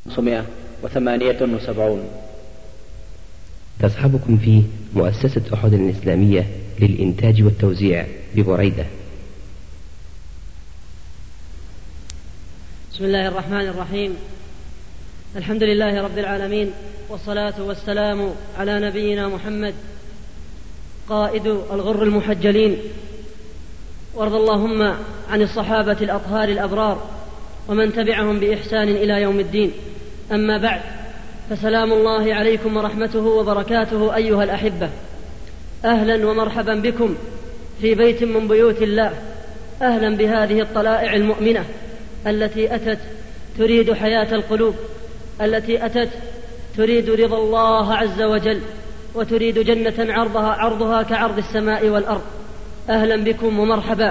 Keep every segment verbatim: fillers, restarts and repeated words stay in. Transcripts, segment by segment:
خمسمائة وثمانية وسبعون. تصحبكم فيه مؤسسة أحد الإسلامية للإنتاج والتوزيع ببريدة. بسم الله الرحمن الرحيم. الحمد لله رب العالمين، والصلاة والسلام على نبينا محمد قائد الغر المحجلين، وارض اللهم عن الصحابة الأطهار الأبرار ومن تبعهم بإحسان إلى يوم الدين. أما بعد، فسلام الله عليكم ورحمته وبركاته أيها الأحبة. أهلا ومرحبا بكم في بيت من بيوت الله. أهلا بهذه الطلائع المؤمنة التي أتت تريد حياة القلوب، التي أتت تريد رضا الله عز وجل، وتريد جنة عرضها عرضها كعرض السماء والأرض. أهلا بكم ومرحبا،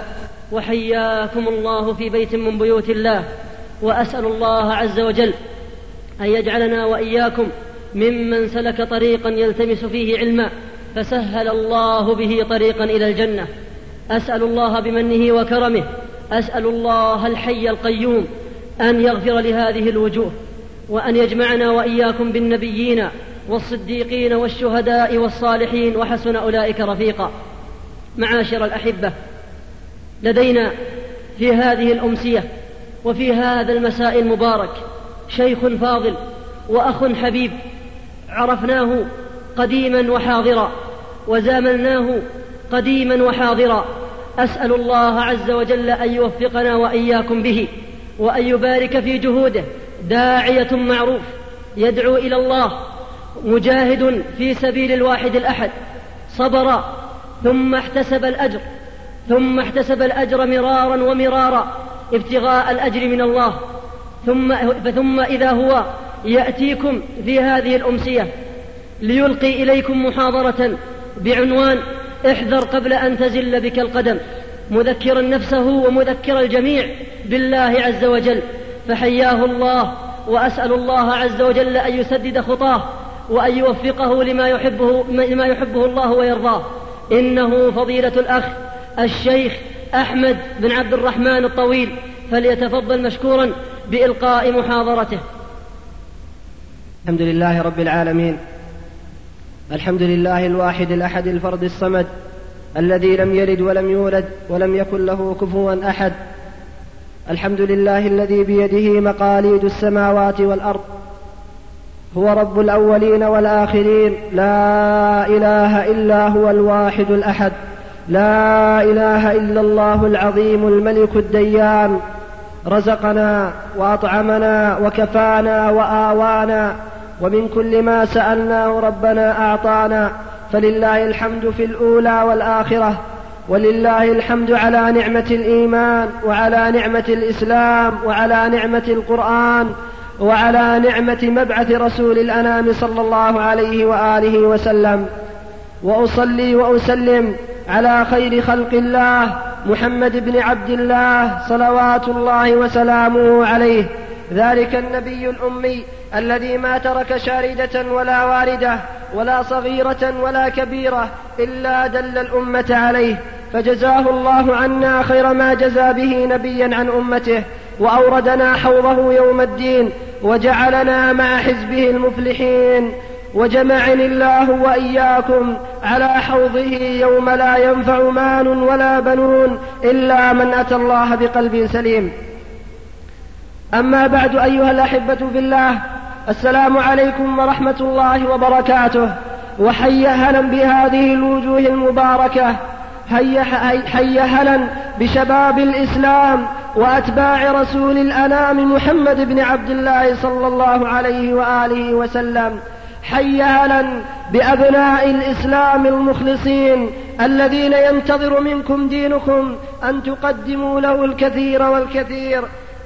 وحياكم الله في بيت من بيوت الله. وأسأل الله عز وجل أن يجعلنا وإياكم ممن سلك طريقا يلتمس فيه علما فسهل الله به طريقا إلى الجنة. أسأل الله بمنه وكرمه، أسأل الله الحي القيوم أن يغفر لهذه الوجوه، وأن يجمعنا وإياكم بالنبيين والصديقين والشهداء والصالحين وحسن أولئك رفيقا. معاشر الأحبة، لدينا في هذه الأمسية وفي هذا المساء المبارك شيخ فاضل وأخ حبيب، عرفناه قديما وحاضرا، وزاملناه قديما وحاضرا. أسأل الله عز وجل أن يوفقنا وإياكم به، وأن يبارك في جهوده. داعية معروف يدعو إلى الله، مجاهد في سبيل الواحد الأحد، صبر ثم احتسب الأجر ثم احتسب الأجر مرارا ومرارا ابتغاء الأجر من الله. ثم, ثم إذا هو يأتيكم في هذه الأمسية ليلقي إليكم محاضرة بعنوان احذر قبل أن تزل بك القدم، مذكرا نفسه ومذكر الجميع بالله عز وجل. فحياه الله، وأسأل الله عز وجل أن يسدد خطاه وأن يوفقه لما يحبه, لما يحبه الله ويرضاه. إنه فضيلة الأخ الشيخ أحمد بن عبد الرحمن الطويل، فليتفضل مشكورا بإلقاء محاضرته. الحمد لله رب العالمين، الحمد لله الواحد الأحد الفرد الصمد الذي لم يلد ولم يولد ولم يكن له كفوا أحد. الحمد لله الذي بيده مقاليد السماوات والأرض، هو رب الأولين والآخرين، لا إله إلا هو الواحد الأحد، لا إله إلا الله العظيم الملك الديان. رزقنا وأطعمنا وكفانا وآوانا، ومن كل ما سألناه ربنا أعطانا، فلله الحمد في الأولى والآخرة، ولله الحمد على نعمة الإيمان، وعلى نعمة الإسلام، وعلى نعمة القرآن، وعلى نعمة مبعث رسول الأنام صلى الله عليه وآله وسلم. وأصلي وأسلم على خير خلق الله محمد بن عبد الله صلوات الله وسلامه عليه، ذلك النبي الأمي الذي ما ترك شاردة ولا واردة ولا صغيرة ولا كبيرة إلا دل الأمة عليه، فجزاه الله عنا خير ما جزى به نبيا عن أمته، وأوردنا حوضه يوم الدين، وجعلنا مع حزبه المفلحين. وجمعني الله وإياكم على حوضه يوم لا ينفع مال ولا بنون إلا من أتى الله بقلب سليم. أما بعد، أيها الأحبة في الله، السلام عليكم ورحمة الله وبركاته. وحي هلا بهذه الوجوه المباركة، حي هلا بشباب الإسلام وأتباع رسول الأنام محمد بن عبد الله صلى الله عليه وآله وسلم. حي هلا بأبناء الإسلام المخلصين الذين ينتظر منكم دينكم أن تقدموا له الكثير والكثير.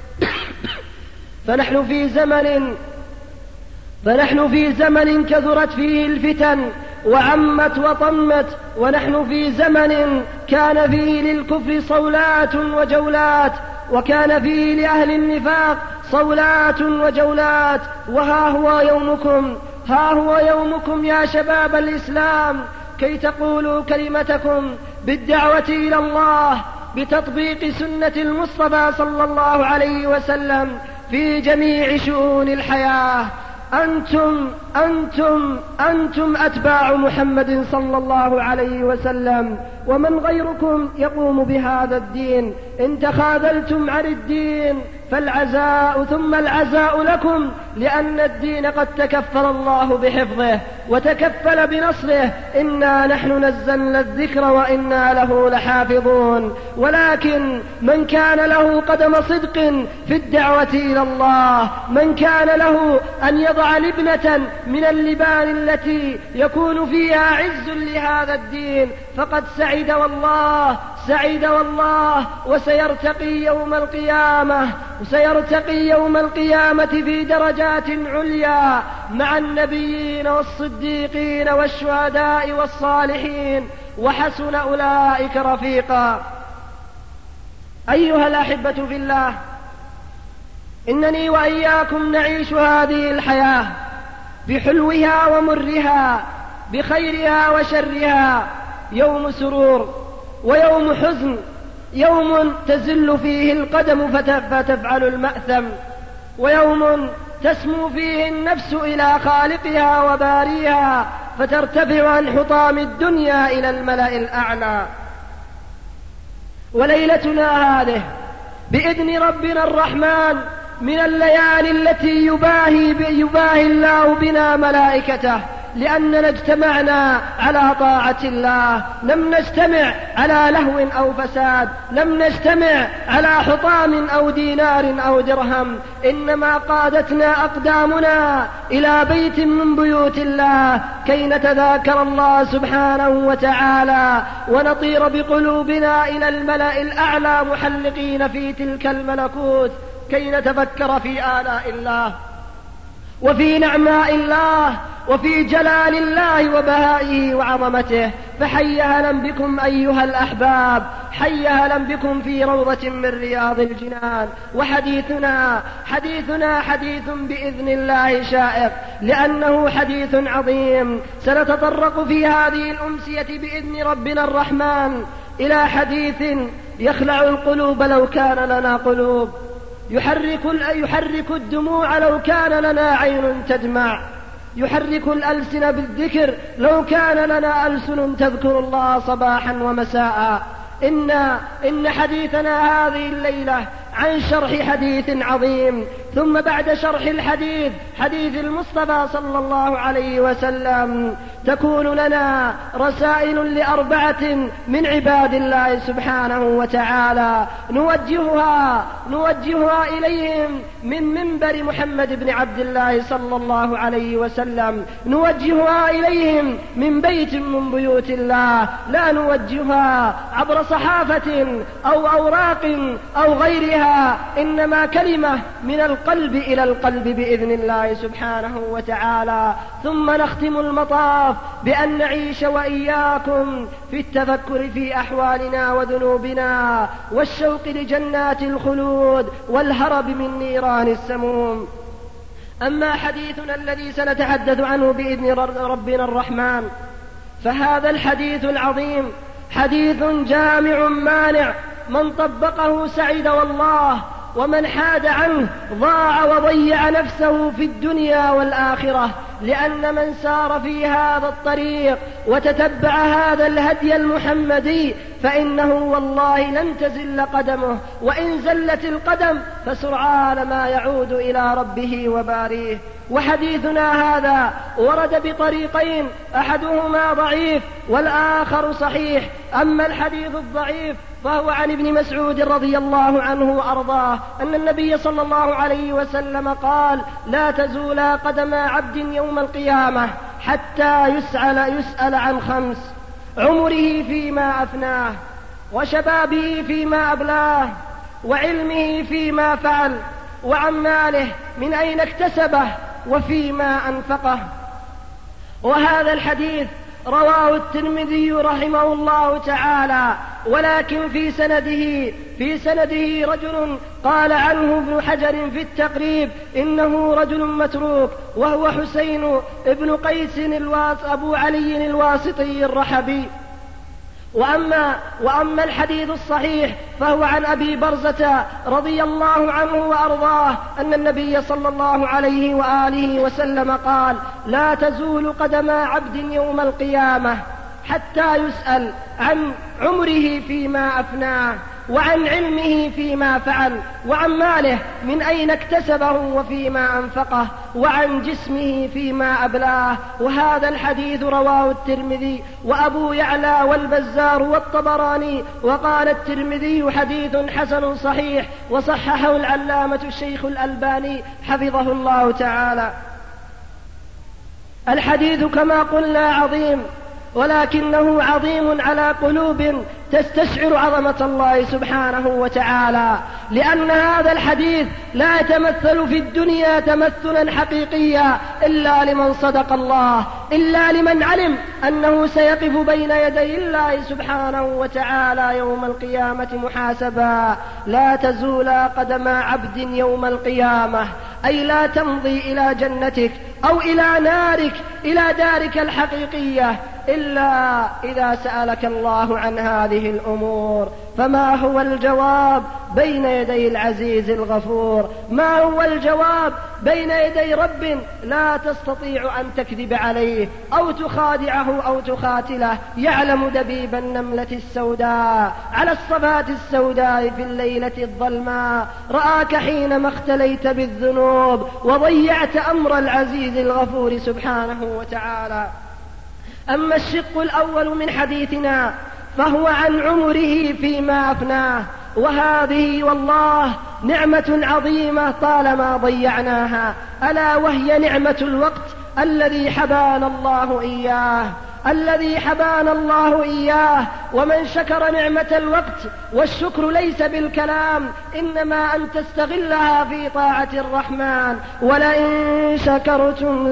فنحن في زمن فنحن في زمن كثرت فيه الفتن وعمت وطمت، ونحن في زمن كان فيه للكفر صولات وجولات، وكان فيه لأهل النفاق صولات وجولات. وها هو يومكم ها هو يومكم يا شباب الإسلام، كي تقولوا كلمتكم بالدعوة إلى الله، بتطبيق سنة المصطفى صلى الله عليه وسلم، في جميع شؤون الحياة. أنتم أنتم أنتم أتباع محمد صلى الله عليه وسلم، ومن غيركم يقوم بهذا الدين. إن تخاذلتم عن الدين فالعزاء ثم العزاء لكم، لأن الدين قد تكفل الله بحفظه وتكفل بنصره. إنا نحن نزلنا الذكر وإنا له لحافظون. ولكن من كان له قدم صدق في الدعوة إلى الله، من كان له أن يضع لبنة من اللبان التي يكون فيها عز لهذا الدين، فقد سعد والله سعد والله وسيرتقي يوم القيامة وسيرتقي يوم القيامة في درجات عليا مع النبيين والصديقين والشهداء والصالحين، وحسن أولئك رفيقا. أيها الأحبة في الله، إنني وإياكم نعيش هذه الحياة بحلوها ومرها، بخيرها وشرها، يوم سرور ويوم حزن، يوم تزل فيه القدم فتفعل المأثم، ويوم تسمو فيه النفس إلى خالقها وباريها فترتفع عن حطام الدنيا إلى الملأ الأعلى. وليلتنا هذه بإذن ربنا الرحمن من الليالي التي يباهي, يباهي الله بنا ملائكته، لأننا اجتمعنا على طاعة الله، لم نجتمع على لهو أو فساد، لم نجتمع على حطام أو دينار أو درهم، إنما قادتنا أقدامنا إلى بيت من بيوت الله كي نتذاكر الله سبحانه وتعالى، ونطير بقلوبنا إلى الملأ الأعلى محلقين في تلك الملكوت كي نتفكر في آلاء الله وفي نعماء الله وفي جلال الله وبهائه وعظمته. فحي هلا بكم أيها الأحباب، حي هلا بكم في روضة من رياض الجنان. وحديثنا حديثنا حديث بإذن الله شائق، لأنه حديث عظيم. سنتطرق في هذه الأمسية بإذن ربنا الرحمن إلى حديث يخلع القلوب لو كان لنا قلوب، يحرك, يحرك الدموع لو كان لنا عين تدمع، يحرك الألسن بالذكر لو كان لنا ألسن تذكر الله صباحا ومساء. إن, إن حديثنا هذه الليلة عن شرح حديث عظيم، ثم بعد شرح الحديث حديث المصطفى صلى الله عليه وسلم تكون لنا رسائل لأربعة من عباد الله سبحانه وتعالى نوجهها نوجهها إليهم من منبر محمد بن عبد الله صلى الله عليه وسلم، نوجهها إليهم من بيت من بيوت الله، لا نوجهها عبر صحافة أو أوراق أو غيرها، إنما كلمة من القلب إلى القلب بإذن الله سبحانه وتعالى. ثم نختم المطاف بأن نعيش وإياكم في التفكر في أحوالنا وذنوبنا والشوق لجنات الخلود والهرب من نيران السموم. أما حديثنا الذي سنتحدث عنه بإذن ربنا الرحمن، فهذا الحديث العظيم حديث جامع مانع، من طبقه سعد والله، ومن حاد عنه ضاع وضيع نفسه في الدنيا والآخرة. لأن من سار في هذا الطريق وتتبع هذا الهدي المحمدي فإنه والله لن تزل قدمه، وإن زلت القدم فسرعان ما يعود إلى ربه وباريه. وحديثنا هذا ورد بطريقين، أحدهما ضعيف والآخر صحيح. أما الحديث الضعيف فهو عن ابن مسعود رضي الله عنه وأرضاه أن النبي صلى الله عليه وسلم قال: لا تزول قدم عبد يوم القيامة حتى يسأل, يسأل عن خمس: عمره فيما أفناه، وشبابه فيما أبلاه، وعلمه فيما فعل، وعن ماله من أين اكتسبه، وفيما أنفقه. وهذا الحديث رواه الترمذي رحمه الله تعالى، ولكن في سنده في سنده رجل قال عنه ابن حجر في التقريب إنه رجل متروك، وهو حسين ابن قيس الواس أبو علي الواسطي الرحبي. وأما, وأما الحديث الصحيح فهو عن أبي برزة رضي الله عنه وأرضاه أن النبي صلى الله عليه وآله وسلم قال: لا تزول قدم عبد يوم القيامة حتى يسأل عن عمره فيما أفناه، وعن علمه فيما فعل، وعن ماله من أين اكتسبه وفيما أنفقه، وعن جسمه فيما أبلاه. وهذا الحديث رواه الترمذي وأبو يعلى والبزار والطبراني، وقال الترمذي حديث حسن صحيح، وصححه العلامة الشيخ الألباني حفظه الله تعالى. الحديث كما قلنا عظيم، ولكنه عظيم على قلوب تستشعر عظمة الله سبحانه وتعالى، لأن هذا الحديث لا يتمثل في الدنيا تمثلا حقيقيا إلا لمن صدق الله، إلا لمن علم أنه سيقف بين يدي الله سبحانه وتعالى يوم القيامة محاسبا. لا تزول قدم عبد يوم القيامة، أي لا تمضي إلى جنتك أو إلى نارك، إلى دارك الحقيقية، إلا إذا سألك الله عن هذه الأمور. فما هو الجواب بين يدي العزيز الغفور؟ ما هو الجواب بين يدي رب لا تستطيع أن تكذب عليه أو تخادعه أو تخاتله؟ يعلم دبيب النملة السوداء على الصفات السوداء في الليلة الظلماء، رآك حينما اختليت بالذنوب وضيعت أمر العزيز الغفور سبحانه وتعالى. أما الشق الأول من حديثنا فهو عن عمره فيما أفناه، وهذه والله نعمة عظيمة طالما ضيعناها، ألا وهي نعمة الوقت الذي حبانا الله إياه، الذي حبانا الله إياه. ومن شكر نعمة الوقت، والشكر ليس بالكلام، إنما أن تستغلها في طاعة الرحمن. ولئن شكرتم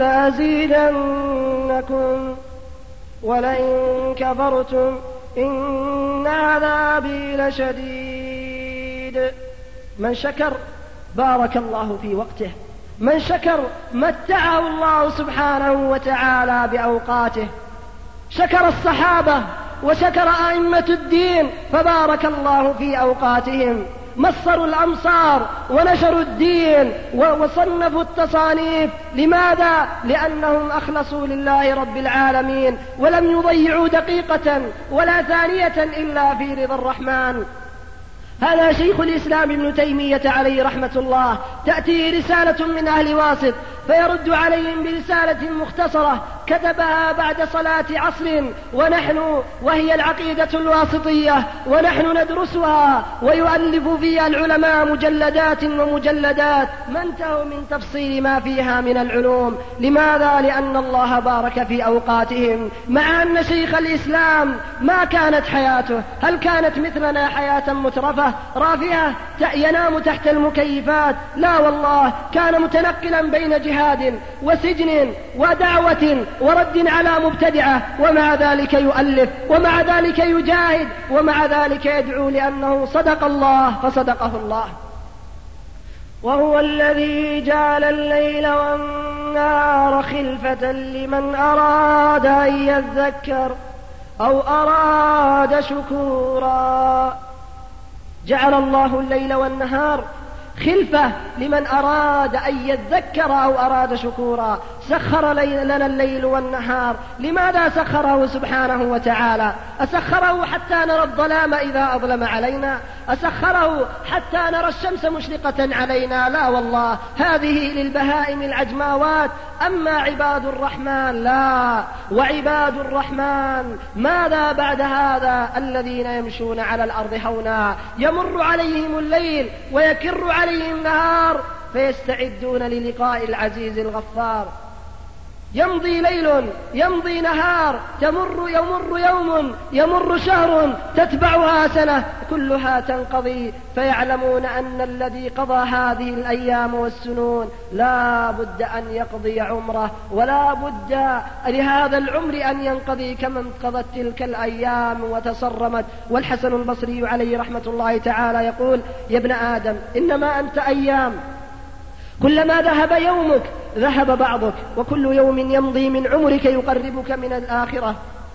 لأزيدنكم ولئن كفرتم إن عذابي لشديد. من شكر بارك الله في وقته، من شكر متعه الله سبحانه وتعالى بأوقاته. شكر الصحابة وشكر أئمة الدين فبارك الله في أوقاتهم، مصروا الأمصار ونشروا الدين وصنفوا التصانيف. لماذا؟ لأنهم أخلصوا لله رب العالمين ولم يضيعوا دقيقة ولا ثانية إلا في رضا الرحمن. هذا شيخ الإسلام ابن تيمية عليه رحمة الله، تأتي رسالة من أهل واسط فيرد عليهم برسالة مختصرة كتبها بعد صلاة عصر، ونحن وهي العقيدة الواسطية، ونحن ندرسها، ويؤلف فيها العلماء مجلدات ومجلدات ما انتهوا من تفصيل ما فيها من العلوم. لماذا؟ لأن الله بارك في أوقاتهم، مع أن شيخ الإسلام ما كانت حياته، هل كانت مثلنا حياة مترفة رافعة ينام تحت المكيفات؟ لا والله، كان متنقلا بين جهاد وسجن ودعوة ورد على مبتدعة، ومع ذلك يؤلف، ومع ذلك يجاهد، ومع ذلك يدعو، لأنه صدق الله فصدقه الله. وهو الذي جعل الليل والنهار خلفة لمن أراد أن يذكر أو أراد شكورا. جعل الله الليل والنهار خلفة لمن أراد أن يذكر أو أراد شكورا. سخر لنا الليل والنهار. لماذا سخره سبحانه وتعالى؟ أسخره حتى نرى الظلام إذا أظلم علينا؟ أسخره حتى نرى الشمس مشرقة علينا؟ لا والله، هذه للبهائم العجماوات. أما عباد الرحمن لا، وعباد الرحمن ماذا بعد هذا؟ الذين يمشون على الأرض هونا، يمر عليهم الليل ويكر عليهم النهار فيستعدون للقاء العزيز الغفار. يمضي ليل يمضي نهار، تمر يمر يوم يمر شهر، تتبعها سنة، كلها تنقضي، فيعلمون أن الذي قضى هذه الأيام والسنون لا بد أن يقضي عمره، ولا بد لهذا العمر أن ينقضي كما انقضت تلك الأيام وتصرمت. والحسن البصري عليه رحمة الله تعالى يقول: يا ابن آدم إنما أنت أيام، كلما ذهب يومك ذهب بعضك، وكل يوم يمضي من عمرك يقربك من الآخرة.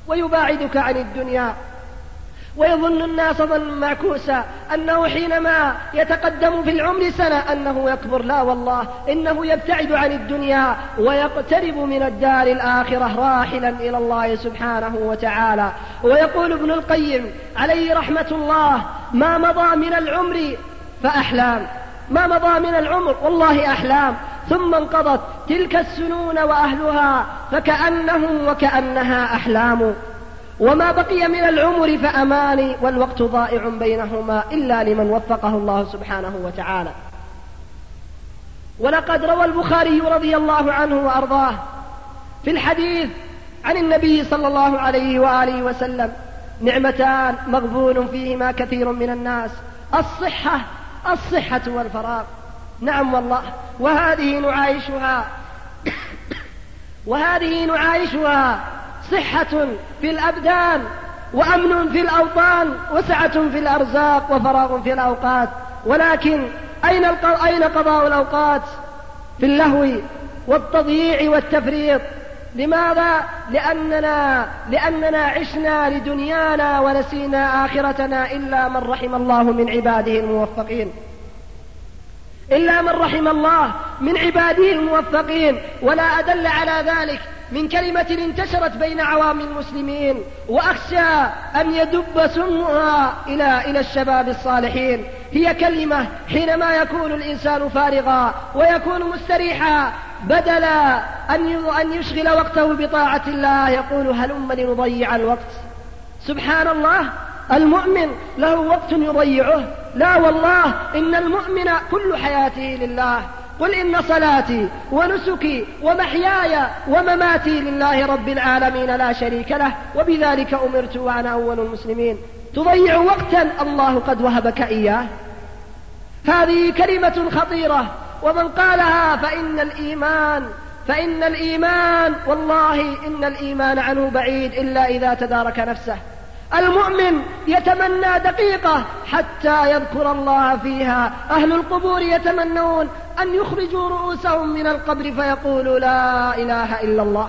ويباعدك عن الدنيا. ويظن الناس ظنا معكوسا أنه حينما يتقدم في العمر سنة أنه يكبر. لا والله، إنه يبتعد عن الدنيا ويقترب من الدار الآخرة راحلا إلى الله سبحانه وتعالى. ويقول ابن القيم عليه رحمة الله: ما مضى من العمر فأحلام، ما مضى من العمر والله أحلام، ثم انقضت تلك السنون وأهلها فكأنهم وكأنها أحلام، وما بقي من العمر فأماني، والوقت ضائع بينهما إلا لمن وفقه الله سبحانه وتعالى. ولقد روى البخاري رضي الله عنه وأرضاه في الحديث عن النبي صلى الله عليه وآله وسلم: نعمتان مغبون فيهما كثير من الناس، الصحة الصحة والفراغ. نعم والله، وهذه نعايشها وهذه نعايشها صحة في الأبدان، وأمن في الأوطان، وسعة في الأرزاق، وفراغ في الأوقات. ولكن أين أين قضاء الأوقات؟ في اللهو والتضييع والتفريط. لماذا؟ لأننا, لأننا عشنا لدنيانا ونسينا آخرتنا، إلا من رحم الله من عباده الموفقين، إلا من رحم الله من عباده الموفقين. ولا أدل على ذلك من كلمة انتشرت بين عوام المسلمين، وأخشى أن يدب سمها إلى إلى الشباب الصالحين. هي كلمة حينما يكون الإنسان فارغا ويكون مستريحا، بدل أن يشغل وقته بطاعة الله يقول: هلم لنضيع الوقت. سبحان الله، المؤمن له وقت يضيعه؟ لا والله، إن المؤمن كل حياته لله. قل إن صلاتي ونسكي ومحياي ومماتي لله رب العالمين لا شريك له، وبذلك أمرت وأنا أول المسلمين. تضيع وقتا الله قد وهبك إياه. هذه كلمة خطيرة، ومن قالها فإن الإيمان فإن الإيمان والله إن الإيمان عنه بعيد إلا إذا تدارك نفسه. المؤمن يتمنى دقيقة حتى يذكر الله فيها. أهل القبور يتمنون أن يخرجوا رؤوسهم من القبر فيقولوا: لا إله إلا الله.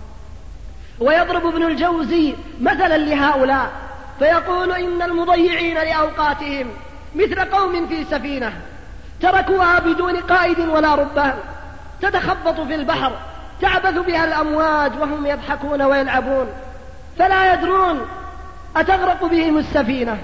ويضرب ابن الجوزي مثلا لهؤلاء فيقول: إن المضيعين لأوقاتهم مثل قوم في سفينة تركوها بدون قائد ولا ربان، تتخبط في البحر، تعبث بها الأمواج وهم يضحكون ويلعبون، فلا يدرون أتغرق بهم السفينة،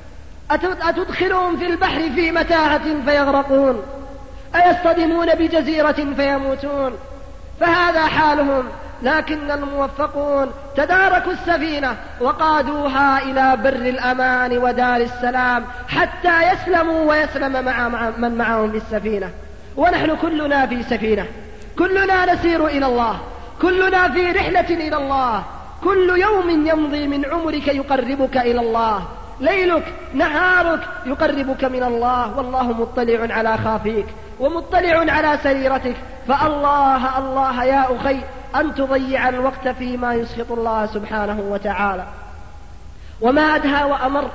أتدخلهم في البحر في متاهة فيغرقون، أيصطدمون بجزيرة فيموتون. فهذا حالهم. لكن الموفقون تداركوا السفينة وقادوها إلى بر الأمان ودار السلام حتى يسلموا ويسلم مع من معهم في السفينة. ونحن كلنا في سفينة، كلنا نسير إلى الله، كلنا في رحلة إلى الله. كل يوم يمضي من عمرك يقربك إلى الله، ليلك نهارك يقربك من الله، والله مطلع على خافيك ومطلع على سريرتك. فالله الله يا أخي أن تضيع الوقت فيما يسخط الله سبحانه وتعالى. وما أدهى وأمر،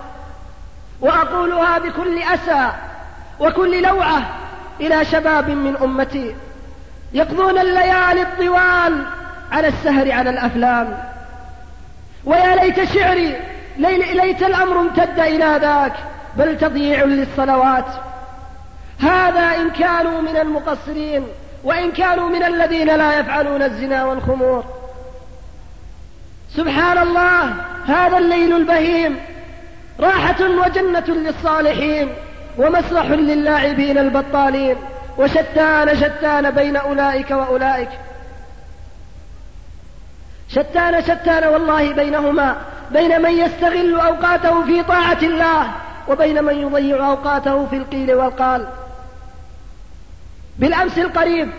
وأقولها بكل أسى وكل لوعة إلى شباب من أمتي يقضون الليالي الطوال على السهر على الأفلام. ويا ليت شعري ليت الأمر امتد إلى ذاك، بل تضييع للصلوات. هذا إن كانوا من المقصرين، وإن كانوا من الذين لا يفعلون الزنا والخمور. سبحان الله، هذا الليل البهيم راحة وجنة للصالحين، ومسرح للاعبين البطالين، وشتان شتان بين أولئك وأولئك، شتان شتان والله بينهما، بين من يستغل أوقاته في طاعة الله وبين من يضيع أوقاته في القيل والقال. بالأمس القريب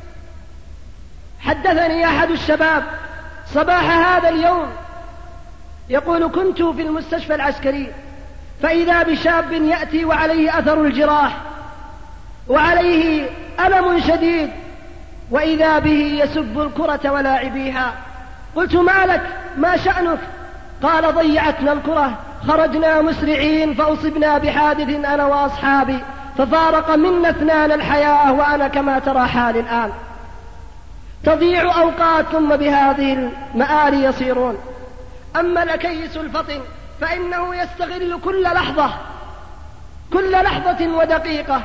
حدثني أحد الشباب صباح هذا اليوم يقول: كنت في المستشفى العسكري فإذا بشاب يأتي وعليه أثر الجراح وعليه ألم شديد، وإذا به يسب الكرة ولاعبيها. قلت: ما لك؟ ما شأنك؟ قال: ضيعتنا الكرة، خرجنا مسرعين فأصبنا بحادث أنا وأصحابي، ففارق منا اثنان الحياة، وأنا كما ترى حالي الآن. تضيع أوقات ثم بهذه المآل يصيرون. أما الكيس الفطن فإنه يستغل كل لحظة كل لحظة ودقيقة.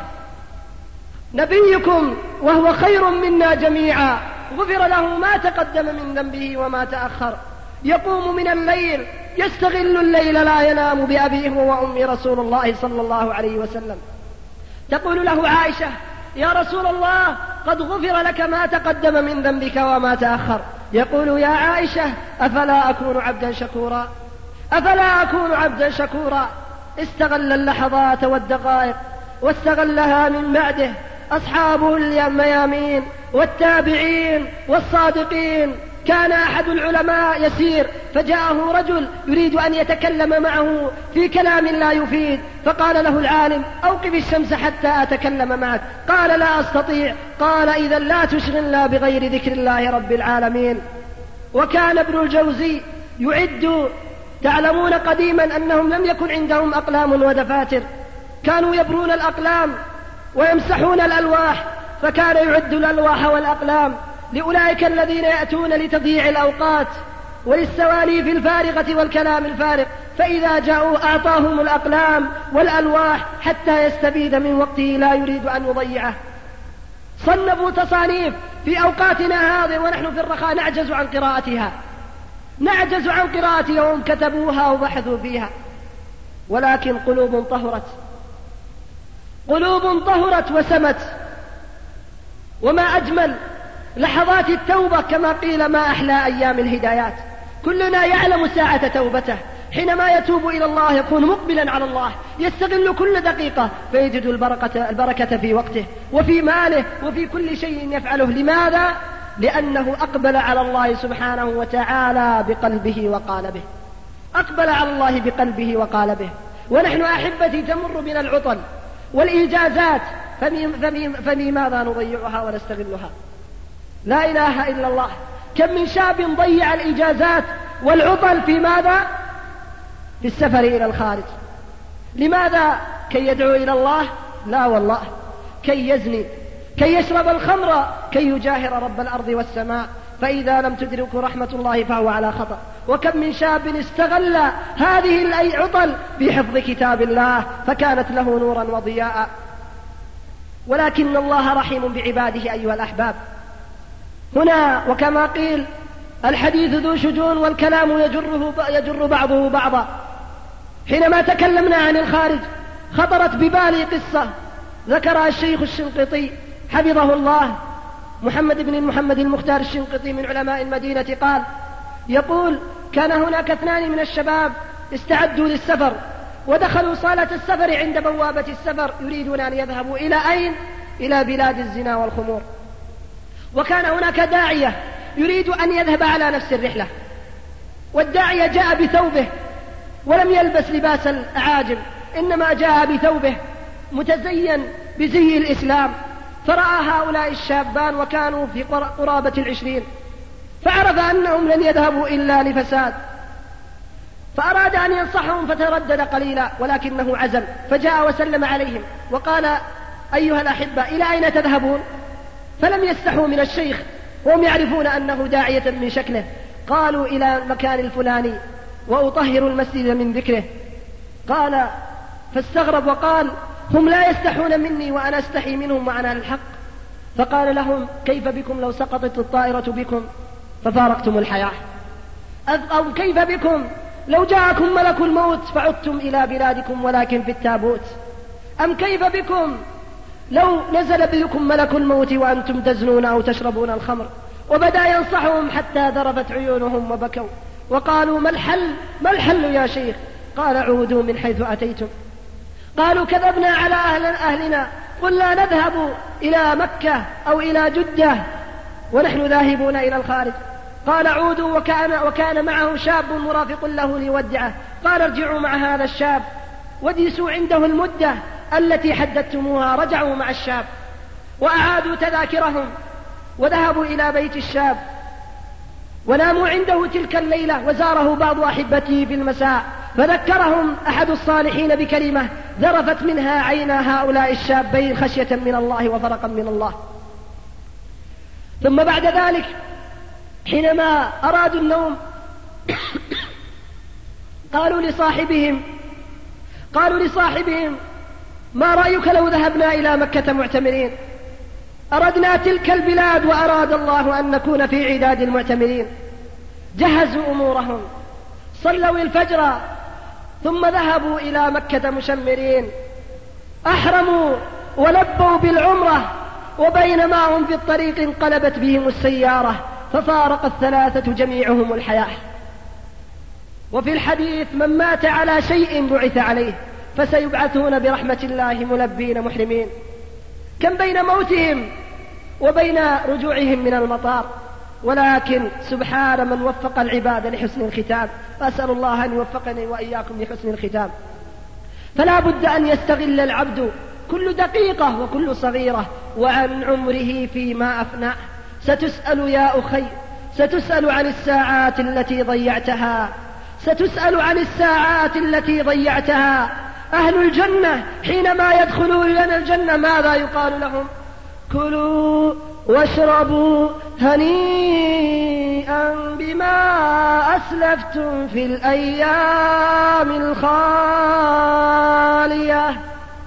نبيكم وهو خير منا جميعا غفر له ما تقدم من ذنبه وما تأخر، يقوم من الليل يستغل الليل لا ينام بأبيه وأمي رسول الله صلى الله عليه وسلم. تقول له عائشة: يا رسول الله قد غفر لك ما تقدم من ذنبك وما تأخر. يقول: يا عائشة أفلا أكون عبدا شكورا أفلا أكون عبدا شكورا. استغل اللحظات والدقائق واستغلها من بعده أصحابه الميامين والتابعين والصادقين. كان أحد العلماء يسير فجاءه رجل يريد أن يتكلم معه في كلام لا يفيد، فقال له العالم: أوقف الشمس حتى أتكلم معك. قال: لا أستطيع. قال: إذا لا تشغلنا بغير ذكر الله رب العالمين. وكان ابن الجوزي يعد، تعلمون قديما أنهم لم يكن عندهم أقلام ودفاتر، كانوا يبرون الأقلام ويمسحون الألواح، فكان يعد الألواح والأقلام لأولئك الذين يأتون لتضييع الأوقات وللسواليف الفارغة والكلام الفارغ، فإذا جاءوا أعطاهم الأقلام والألواح حتى يستفيد من وقته لا يريد أن يضيعه. صنفوا تصانيف في أوقاتنا هذه ونحن في الرخاء نعجز عن قراءتها نعجز عن قراءتها وهم كتبوها وبحثوا فيها. ولكن قلوب طهرت قلوب طهرت وسمت. وما أجمل لحظات التوبة، كما قيل: ما أحلى أيام الهدايات. كلنا يعلم ساعة توبته، حينما يتوب إلى الله يكون مقبلا على الله، يستغل كل دقيقة فيجد البركة, البركة في وقته وفي ماله وفي كل شيء يفعله. لماذا؟ لأنه أقبل على الله سبحانه وتعالى بقلبه وقالبه أقبل على الله بقلبه وقالبه. ونحن أحبتي تمر بنا العطل والإيجازات، فلماذا نضيعها ونستغلها؟ لا إله إلا الله. كم من شاب ضيع الإجازات والعطل في ماذا؟ في السفر إلى الخارج. لماذا؟ كي يدعو إلى الله؟ لا والله، كي يزني، كي يشرب الخمر، كي يجاهر رب الأرض والسماء. فإذا لم تدرك رحمة الله فهو على خطأ. وكم من شاب استغل هذه العطل في حفظ كتاب الله فكانت له نورا وضياء. ولكن الله رحيم بعباده أيها الأحباب. هنا وكما قيل: الحديث ذو شجون والكلام يجره يجر بعضه بعضا. حينما تكلمنا عن الخارج خطرت ببالي قصة ذكرها الشيخ الشنقيطي حفظه الله، محمد بن محمد المختار الشنقيطي من علماء المدينة، قال: يقول: كان هناك اثنان من الشباب استعدوا للسفر ودخلوا صالة السفر عند بوابة السفر يريدون أن يذهبوا إلى أين؟ إلى بلاد الزنا والخمور. وكان هناك داعية يريد أن يذهب على نفس الرحلة، والداعية جاء بثوبه ولم يلبس لباس الأعاجم، إنما جاء بثوبه متزين بزي الإسلام. فرأى هؤلاء الشابان وكانوا في قرابة العشرين، فعرف أنهم لن يذهبوا إلا لفساد، فأراد أن ينصحهم فتردد قليلا، ولكنه عزم فجاء وسلم عليهم وقال: أيها الأحبة إلى أين تذهبون؟ فلم يستحوا من الشيخ وهم يعرفون أنه داعية من شكله. قالوا: إلى المكان الفلاني وأطهر المسجد من ذكره. قال فاستغرب وقال: هم لا يستحون مني وأنا أستحي منهم وأنا الحق. فقال لهم: كيف بكم لو سقطت الطائرة بكم ففارقتم الحياة؟ أو كيف بكم لو جاءكم ملك الموت فعدتم إلى بلادكم ولكن في التابوت؟ أم كيف بكم لو نزل بكم ملك الموت وأنتم تزنون أو تشربون الخمر؟ وبدأ ينصحهم حتى ذرفت عيونهم وبكوا وقالوا: ما الحل ما الحل يا شيخ؟ قال: عودوا من حيث أتيتم. قالوا: كذبنا على أهل أهلنا، قلنا نذهب إلى مكة أو إلى جدة ونحن ذاهبون إلى الخارج. قال: عودوا. وكان, وكان معه شاب مرافق له ليودعه. قال: ارجعوا مع هذا الشاب واجلسوا عنده المدة التي حددتموها. رجعوا مع الشاب وأعادوا تذاكرهم وذهبوا إلى بيت الشاب وناموا عنده تلك الليلة. وزاره بعض أحبته في المساء فذكرهم أحد الصالحين بكلمة ذرفت منها عينا هؤلاء الشابين خشية من الله وفرقا من الله. ثم بعد ذلك حينما أرادوا النوم قالوا لصاحبهم قالوا لصاحبهم ما رأيك لو ذهبنا إلى مكة معتمرين؟ أردنا تلك البلاد وأراد الله أن نكون في عداد المعتمرين. جهزوا أمورهم، صلوا الفجر، ثم ذهبوا إلى مكة مشمرين، أحرموا ولبوا بالعمرة، وبينما هم في الطريق انقلبت بهم السيارة ففارق الثلاثة جميعهم الحياة. وفي الحديث من مات على شيء بعث عليه، فسيبعثون برحمة الله ملبين محرمين. كم بين موتهم وبين رجوعهم من المطار، ولكن سبحان من وفق العباد لحسن الختام، فأسأل الله أن يوفقني وإياكم لحسن الختام. فلا بد أن يستغل العبد كل دقيقة وكل صغيرة وعن عمره فيما أفناه. ستسأل يا أخي، ستسأل عن الساعات التي ضيعتها، ستسأل عن الساعات التي ضيعتها. أهل الجنة حينما يدخلون لنا الجنة ماذا يقال لهم؟ كلوا واشربوا هنيئا بما أسلفتم في الأيام الخالية.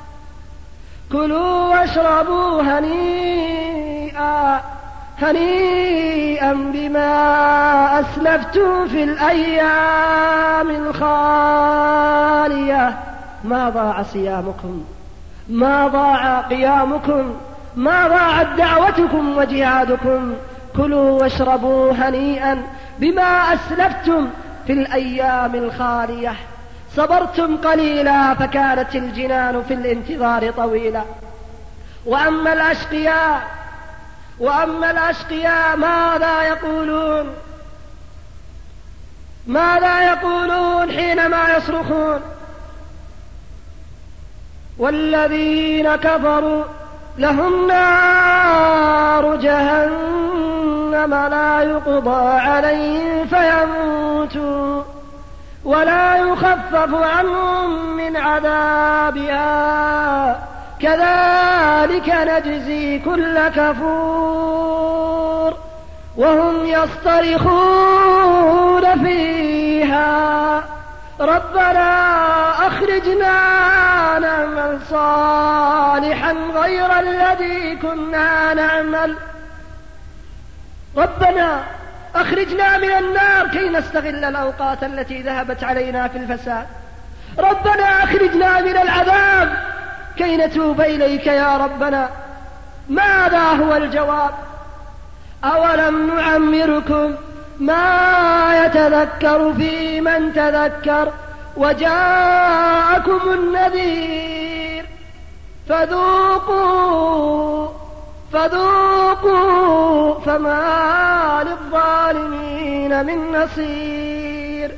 كلوا واشربوا هنيئا هنيئا بما أسلفتم في الأيام الخالية. ما ضاع صيامكم، ما ضاع قيامكم، ما ضاعت دعوتكم وجهادكم. كلوا واشربوا هنيئا بما أسلفتم في الأيام الخالية. صبرتم قليلا فكانت الجنان في الانتظار طويلة. وأما الأشقياء وأما الأشقياء ماذا يقولون؟ ماذا يقولون حينما يصرخون؟ والذين كفروا لهم نار جهنم لا يقضى عليهم فيموتوا ولا يخفف عنهم من عذابها كذلك نجزي كل كفور. وهم يصطرخون فيها ربنا أخرجنا نعمل صالحا غير الذي كنا نعمل. ربنا أخرجنا من النار كي نستغل الأوقات التي ذهبت علينا في الفساد. ربنا أخرجنا من العذاب كي نتوب إليك يا ربنا. ماذا هو الجواب؟ أولم نعمركم ما يتذكر في من تذكر وجاءكم النذير فذوقوا فذوقوا فما للظالمين من نصير.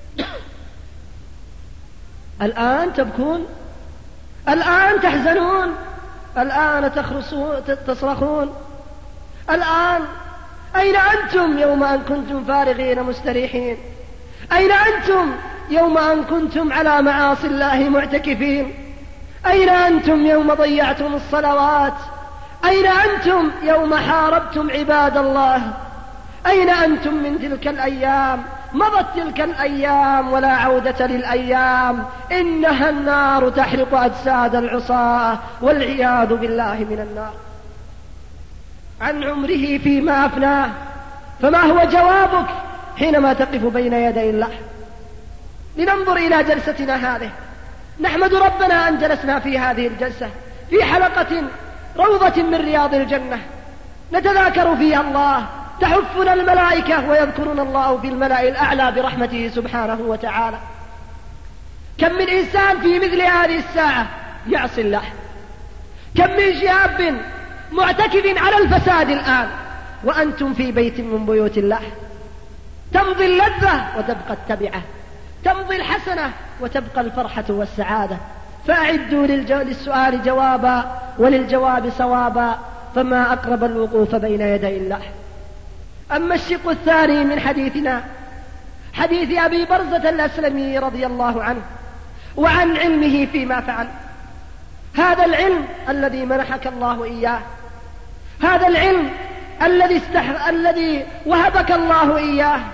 الآن تبكون، الآن تحزنون، الآن تصرخون. الآن أين أنتم يوم أن كنتم فارغين مستريحين؟ أين أنتم يوم أن كنتم على معاصي الله معتكفين؟ أين أنتم يوم ضيعتم الصلوات؟ أين أنتم يوم حاربتم عباد الله؟ أين أنتم من تلك الأيام؟ مضت تلك الأيام ولا عودة للأيام. إنها النار تحرق أجساد العصاة والعياذ بالله من النار. عن عمره فيما أفناه، فما هو جوابك حينما تقف بين يدي الله؟ لننظر إلى جلستنا هذه. نحمد ربنا أن جلسنا في هذه الجلسة في حلقة روضة من رياض الجنة نتذاكر فيها الله، تحفنا الملائكة ويذكرون الله في الملأ الأعلى برحمته سبحانه وتعالى. كم من إنسان في مثل هذه الساعة يعصي الله، كم من شاب معتكف على الفساد الآن وأنتم في بيت من بيوت الله. تمضي اللذة وتبقى التبعة، تمضي الحسنة وتبقى الفرحة والسعادة. فأعدوا للسؤال جوابا وللجواب صوابا، فما أقرب الوقوف بين يدي الله. أما الشق الثاني من حديثنا، حديث أبي برزة الأسلمي رضي الله عنه وعن علمه فيما فعل. هذا العلم الذي منحك الله إياه، هذا العلم الذي استح... الذي وهبك الله إياه،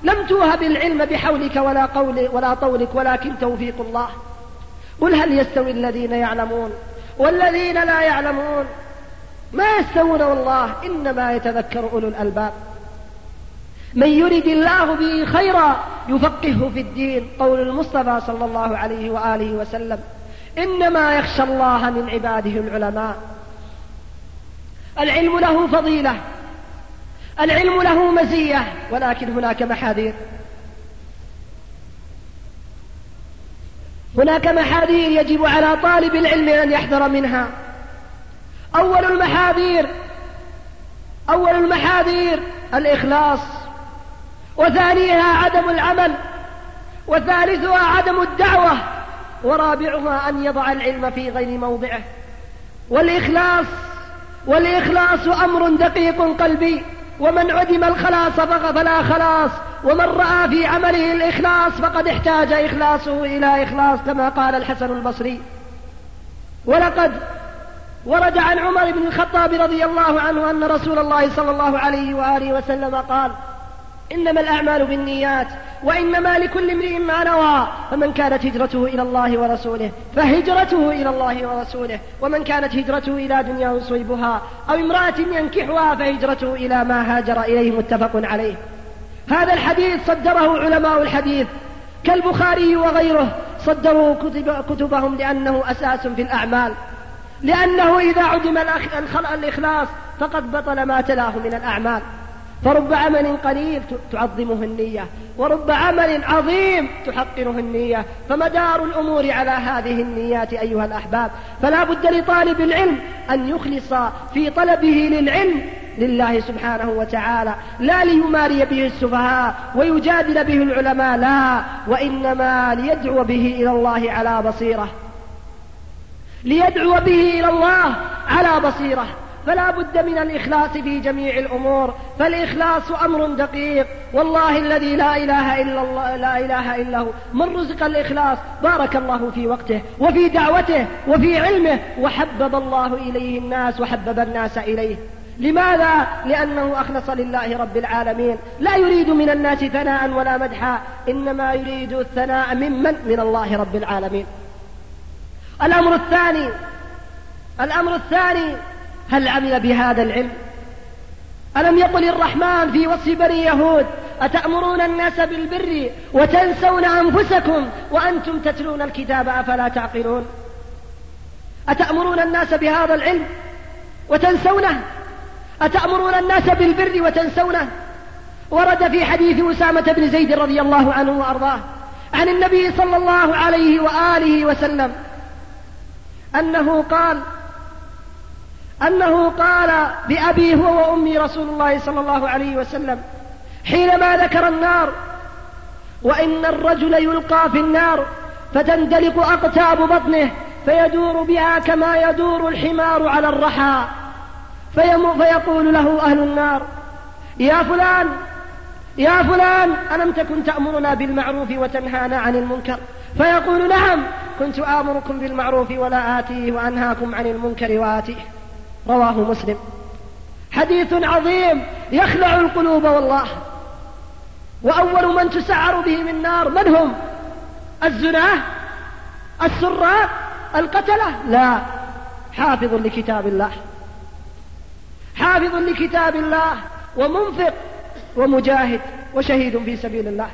لم توهب العلم بحولك ولا قول ولا طولك ولكن توفيق الله. قل هل يستوي الذين يعلمون والذين لا يعلمون؟ ما يستوون والله، إنما يتذكر أولو الألباب. من يرد الله به خيرا يفقهه في الدين، قول المصطفى صلى الله عليه وآله وسلم. إنما يخشى الله من عباده العلماء. العلم له فضيلة، العلم له مزية، ولكن هناك محاذير. هناك محاذير يجب على طالب العلم أن يحذر منها. أول المحاذير أول المحاذير الإخلاص، وثانيها عدم العمل، وثالثها عدم الدعوة، ورابعها أن يضع العلم في غير موضعه. والإخلاص والإخلاص أمر دقيق قلبي، ومن عدم الخلاص فلا خلاص، ومن رأى في عمله الإخلاص فقد احتاج إخلاصه إلى إخلاص، كما قال الحسن البصري. ولقد ورد عن عمر بن الخطاب رضي الله عنه أن رسول الله صلى الله عليه وآله وسلم قال: إنما الأعمال بالنيات وإنما لكل امرئ ما نوى، فمن كانت هجرته إلى الله ورسوله فهجرته إلى الله ورسوله، ومن كانت هجرته إلى دنيا يصيبها أو امرأة ينكحها فهجرته إلى ما هاجر إليه، متفق عليه. هذا الحديث صدره علماء الحديث كالبخاري وغيره، صدروا كتب كتبهم لأنه أساس في الأعمال، لأنه إذا عدم الإخلاص فقد بطل ما تلاه من الأعمال. فرب عمل قليل تعظمه النية، ورب عمل عظيم تحقره النية، فمدار الأمور على هذه النيات أيها الأحباب. فلا بد لطالب العلم أن يخلص في طلبه للعلم لله سبحانه وتعالى، لا ليماري به السفهاء ويجادل به العلماء، لا، وإنما ليدعو به إلى الله على بصيرة، ليدعو به إلى الله على بصيرة. فلا بد من الإخلاص في جميع الأمور، فالإخلاص أمر دقيق، والله الذي لا إله إلا الله لا إله إلا هو، من رزق الإخلاص بارك الله في وقته وفي دعوته وفي علمه، وحبب الله إليه الناس وحبب الناس إليه. لماذا؟ لأنه أخلص لله رب العالمين، لا يريد من الناس ثناء ولا مدحا، إنما يريد الثناء ممن؟ من الله رب العالمين. الأمر الثاني الأمر الثاني هل عمل بهذا العلم؟ ألم يقل الرحمن في وصف بني يهود: أتأمرون الناس بالبر وتنسون أنفسكم وأنتم تتلون الكتاب أفلا تعقلون؟ أتأمرون الناس بهذا العلم وتنسونه؟ أتأمرون الناس بالبر وتنسونه؟ ورد في حديث أسامة بن زيد رضي الله عنه وأرضاه عن النبي صلى الله عليه وآله وسلم أنه قال أنه قال بأبي هو وأمي رسول الله صلى الله عليه وسلم حينما ذكر النار: وإن الرجل يلقى في النار فتندلق أقتاب بطنه فيدور بها كما يدور الحمار على الرحى، فيقول له أهل النار: يا فلان يا فلان ألم تكن تأمرنا بالمعروف وتنهانا عن المنكر؟ فيقول: نعم، كنت آمركم بالمعروف ولا آتيه وأنهاكم عن المنكر وآتيه. رواه مسلم. حديث عظيم يخلع القلوب والله. وأول من تسعر بهم النار من هم؟ الزناة؟ السراق؟ القتلة؟ لا، حافظ لكتاب الله، حافظ لكتاب الله، ومنفق ومجاهد وشهيد في سبيل الله.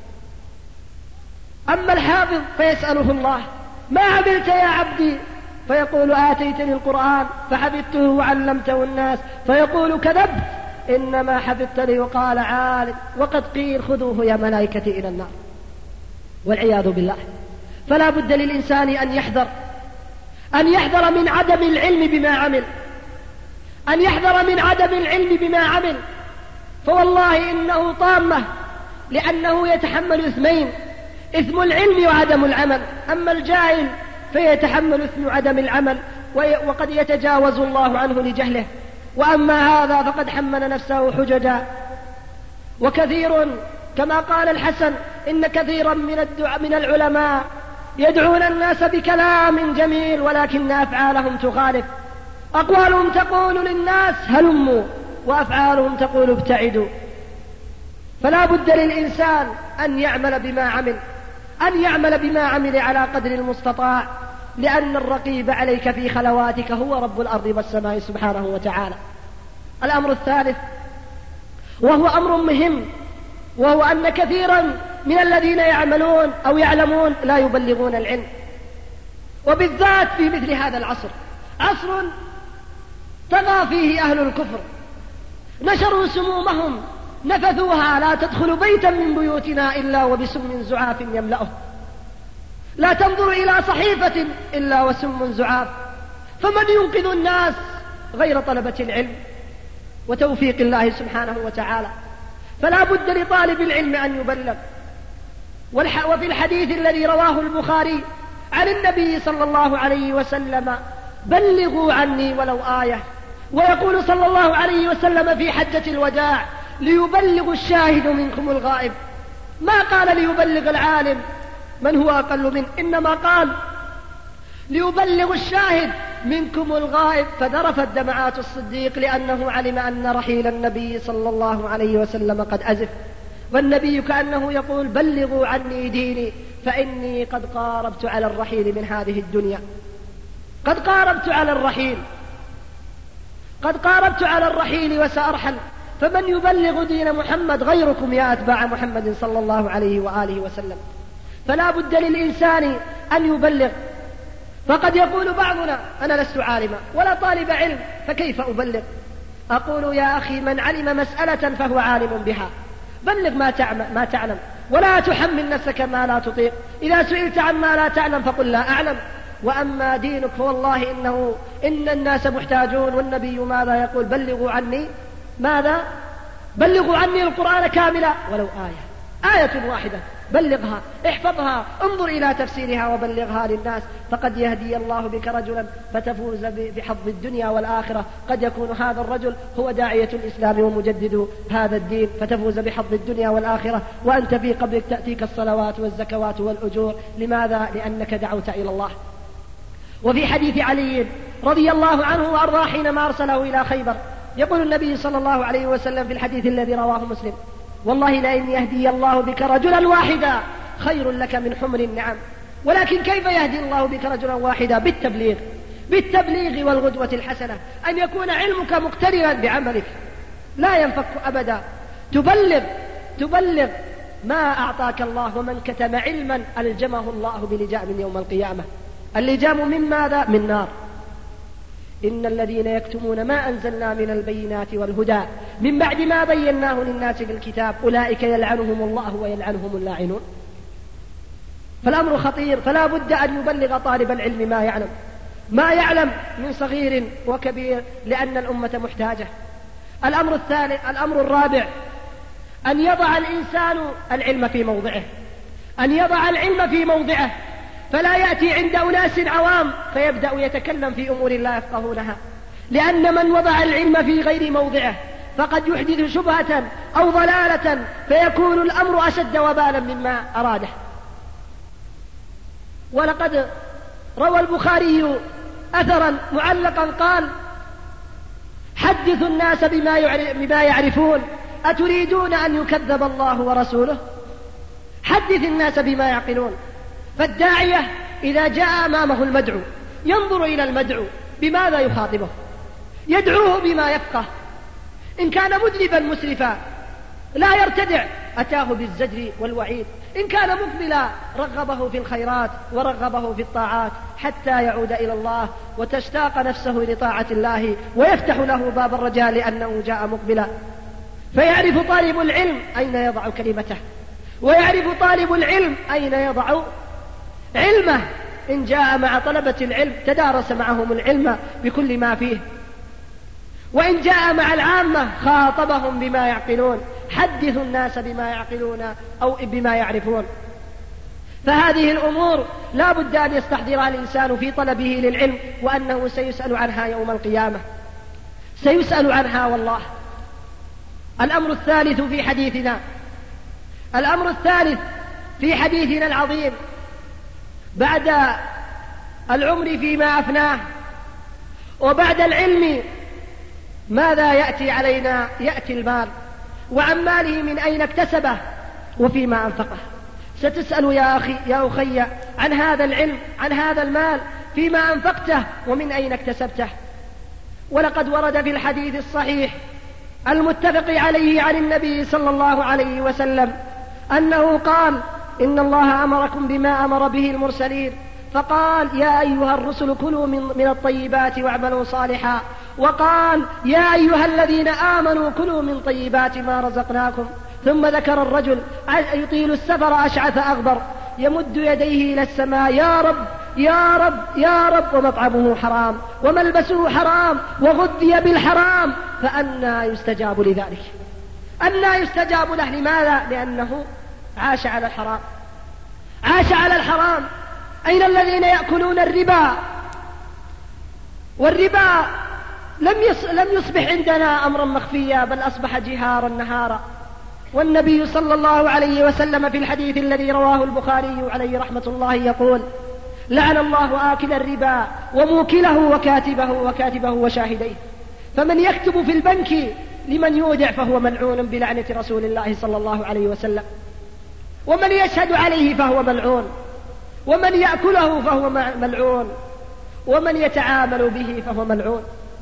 أما الحافظ فيسأله الله: ما عملت يا عبدي؟ فيقول: آتيتني القرآن فحفظته وعلمته الناس. فيقول: كذبت، إنما حفظتني. وقال عالم: وقد قيل خذوه يا ملائكتي إلى النار، والعياذ بالله. فلا بد للإنسان أن يحذر أن يحذر من عدم العلم بما عمل أن يحذر من عدم العلم بما عمل فوالله إنه طامة، لأنه يتحمل إثمين: إثم العلم وعدم العمل. أما الجاهل فيتحمل إثم عدم العمل وقد يتجاوز الله عنه لجهله، وأما هذا فقد حمل نفسه حججا. وكثير كما قال الحسن: إن كثيرا من, الدعاء من العلماء يدعون الناس بكلام جميل ولكن أفعالهم تخالف. أقوالهم تقول للناس هلموا، وأفعالهم تقول ابتعدوا. فلا بد للإنسان أن يعمل بما عمل أن يعمل بما عمل على قدر المستطاع، لأن الرقيب عليك في خلواتك هو رب الأرض والسماء سبحانه وتعالى. الأمر الثالث وهو أمر مهم، وهو أن كثيرا من الذين يعملون أو يعلمون لا يبلغون العلم، وبالذات في مثل هذا العصر، عصر طغى فيه أهل الكفر، نشروا سمومهم، نفثوها: لا تدخل بيتا من بيوتنا إلا وبسم زعاف يملأه، لا تنظر إلى صحيفة إلا وسم زعاف. فمن ينقذ الناس غير طلبة العلم وتوفيق الله سبحانه وتعالى؟ فلا بد لطالب العلم أن يبلغ. وفي الحديث الذي رواه البخاري عن النبي صلى الله عليه وسلم: بلغوا عني ولو آية. ويقول صلى الله عليه وسلم في حجة الوداع: ليبلغ الشاهد منكم الغائب. ما قال ليبلغ العالم من هو أقل منه، إنما قال ليبلغ الشاهد منكم الغائب. فذرفت دمعات الصديق لأنه علم أن رحيل النبي صلى الله عليه وسلم قد أزف، والنبي كأنه يقول: بلغوا عني ديني فإني قد قاربت على الرحيل من هذه الدنيا، قد قاربت على الرحيل قد قاربت على الرحيل وسأرحل. فمن يبلغ دين محمد غيركم يا أتباع محمد صلى الله عليه وآله وسلم؟ فلا بد للإنسان أن يبلغ. فقد يقول بعضنا: أنا لست عالما ولا طالب علم فكيف أبلغ؟ أقول: يا أخي، من علم مسألة فهو عالم بها، بلغ ما تعلم ولا تحمل نفسك ما لا تطيق. إذا سئلت عن ما لا تعلم فقل لا أعلم. وأما دينك فوالله إنه إن الناس محتاجون. والنبي ماذا يقول؟ بلغوا عني ماذا؟ بلغوا عني القرآن كاملا ولو آية، آية واحدة بلغها، احفظها، انظر إلى تفسيرها وبلغها للناس. فقد يهدي الله بك رجلا فتفوز بحظ الدنيا والآخرة. قد يكون هذا الرجل هو داعية الإسلام ومجدد هذا الدين فتفوز بحظ الدنيا والآخرة، وأنت في قبرك تأتيك الصلوات والزكوات والأجور. لماذا؟ لأنك دعوت إلى الله. وفي حديث علي رضي الله عنه وأرضاه حينما أرسله إلى خيبر يقول النبي صلى الله عليه وسلم في الحديث الذي رواه مسلم: والله لئن يهدي الله بك رجلا واحدا خير لك من حمر النعم. ولكن كيف يهدي الله بك رجلا واحدا؟ بالتبليغ، بالتبليغ والغدوة الحسنة، أن يكون علمك مقترنا بعملك لا ينفك أبدا. تبلغ تبلغ ما أعطاك الله. ومن كتم علما ألجمه الله بلجام يوم القيامة. اللجام من ماذا؟ من نار. إن الذين يكتمون ما أنزلنا من البينات والهدى من بعد ما بيناه للناس في الكتاب أولئك يلعنهم الله ويلعنهم اللاعنون. فالأمر خطير، فلا بد أن يبلغ طالب العلم ما يعلم ما يعلم من صغير وكبير، لأن الأمة محتاجة. الأمر الثالث الأمر الرابع أن يضع الإنسان العلم في موضعه، أن يضع العلم في موضعه، فلا يأتي عند أناس عوام فيبدأ يتكلم في أمور لا يفقهونها، لأن من وضع العلم في غير موضعه فقد يحدث شبهة أو ضلالة فيكون الأمر أشد وبالا مما أراده. ولقد روى البخاري أثرا معلقا قال: حدثوا الناس بما يعرفون أتريدون أن يكذب الله ورسوله؟ حدث الناس بما يعقلون. فالداعية إذا جاء أمامه المدعو ينظر إلى المدعو بماذا يخاطبه، يدعوه بما يفقه. إن كان مذنبا مسرفا لا يرتدع أتاه بالزجر والوعيد، إن كان مقبلا رغبه في الخيرات ورغبه في الطاعات حتى يعود إلى الله وتشتاق نفسه لطاعة الله ويفتح له باب الرجاء لأنه جاء مقبلا. فيعرف طالب العلم أين يضع كلمته، ويعرف طالب العلم أين يضع علمه. إن جاء مع طلبة العلم تدارس معهم العلم بكل ما فيه، وإن جاء مع العامة خاطبهم بما يعقلون. حدثوا الناس بما يعقلون أو بما يعرفون. فهذه الأمور لا بد أن يستحضرها الإنسان في طلبه للعلم، وأنه سيسأل عنها يوم القيامة، سيسأل عنها والله. الأمر الثالث في حديثنا الأمر الثالث في حديثنا العظيم بعد العمر فيما أفناه وبعد العلم ماذا يأتي علينا؟ يأتي المال. وعن ماله من أين اكتسبه وفيما أنفقه. ستسأل يا أخي يا أخي عن هذا العلم، عن هذا المال، فيما أنفقته ومن أين اكتسبته. ولقد ورد في الحديث الصحيح المتفق عليه عن النبي صلى الله عليه وسلم أنه قال: إن الله أمركم بما أمر به المرسلين، فقال: يا أيها الرسل كلوا من, من الطيبات واعملوا صالحا، وقال: يا أيها الذين آمنوا كلوا من طيبات ما رزقناكم. ثم ذكر الرجل يطيل السفر أشعث أغبر يمد يديه إلى السماء: يا رب يا رب يا رب، ومطعمه حرام وملبسه حرام وغذي بالحرام، فأنى يستجاب لذلك؟ أنى يستجاب له؟ لماذا؟ لأنه عاش على الحرام، عاش على الحرام. أين الذين يأكلون الربا؟ والربا لم لم يصبح عندنا أمرا مخفيا، بل أصبح جهارا نهارا. والنبي صلى الله عليه وسلم في الحديث الذي رواه البخاري عليه رحمة الله يقول: لعن الله آكل الربا وموكله وكاتبه وكاتبه وشاهديه. فمن يكتب في البنك لمن يودع فهو ملعون بلعنة رسول الله صلى الله عليه وسلم، ومن يشهد عليه فهو ملعون، ومن يأكله فهو ملعون، ومن يتعامل به فهو ملعون.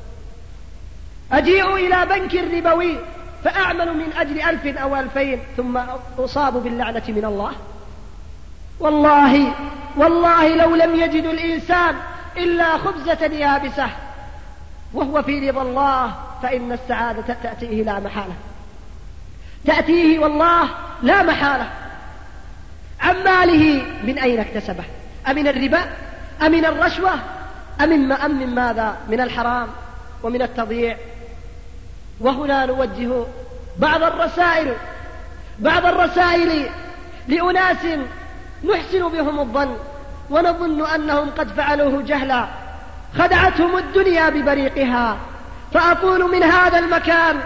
أجيء إلى بنك ربوي فأعمل من أجل ألف أو ألفين ثم أصاب باللعنة من الله. والله والله لو لم يجد الإنسان إلا خبزة يابسة وهو في رضا الله فإن السعادة تأتيه لا محالة، تأتيه والله لا محالة. عن ماله من أين اكتسبه؟ أمن الربا؟ أمن الرشوة؟ أمن أم من ماذا؟ من الحرام ومن التضييع. وهنا نوجه بعض الرسائل بعض الرسائل لأناس نحسن بهم الظن ونظن أنهم قد فعلوه جهلا، خدعتهم الدنيا ببريقها. فأقول من هذا المكان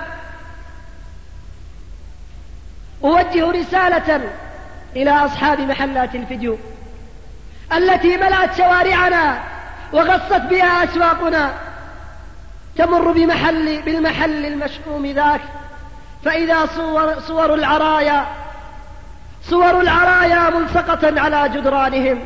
أوجه رسالة إلى أصحاب محلات الفيديو التي ملأت شوارعنا وغصت بها أسواقنا. تمر بمحل بالمحل المشؤوم ذاك فإذا صور, صور العرايا صور العرايا ملصقة على جدرانهم.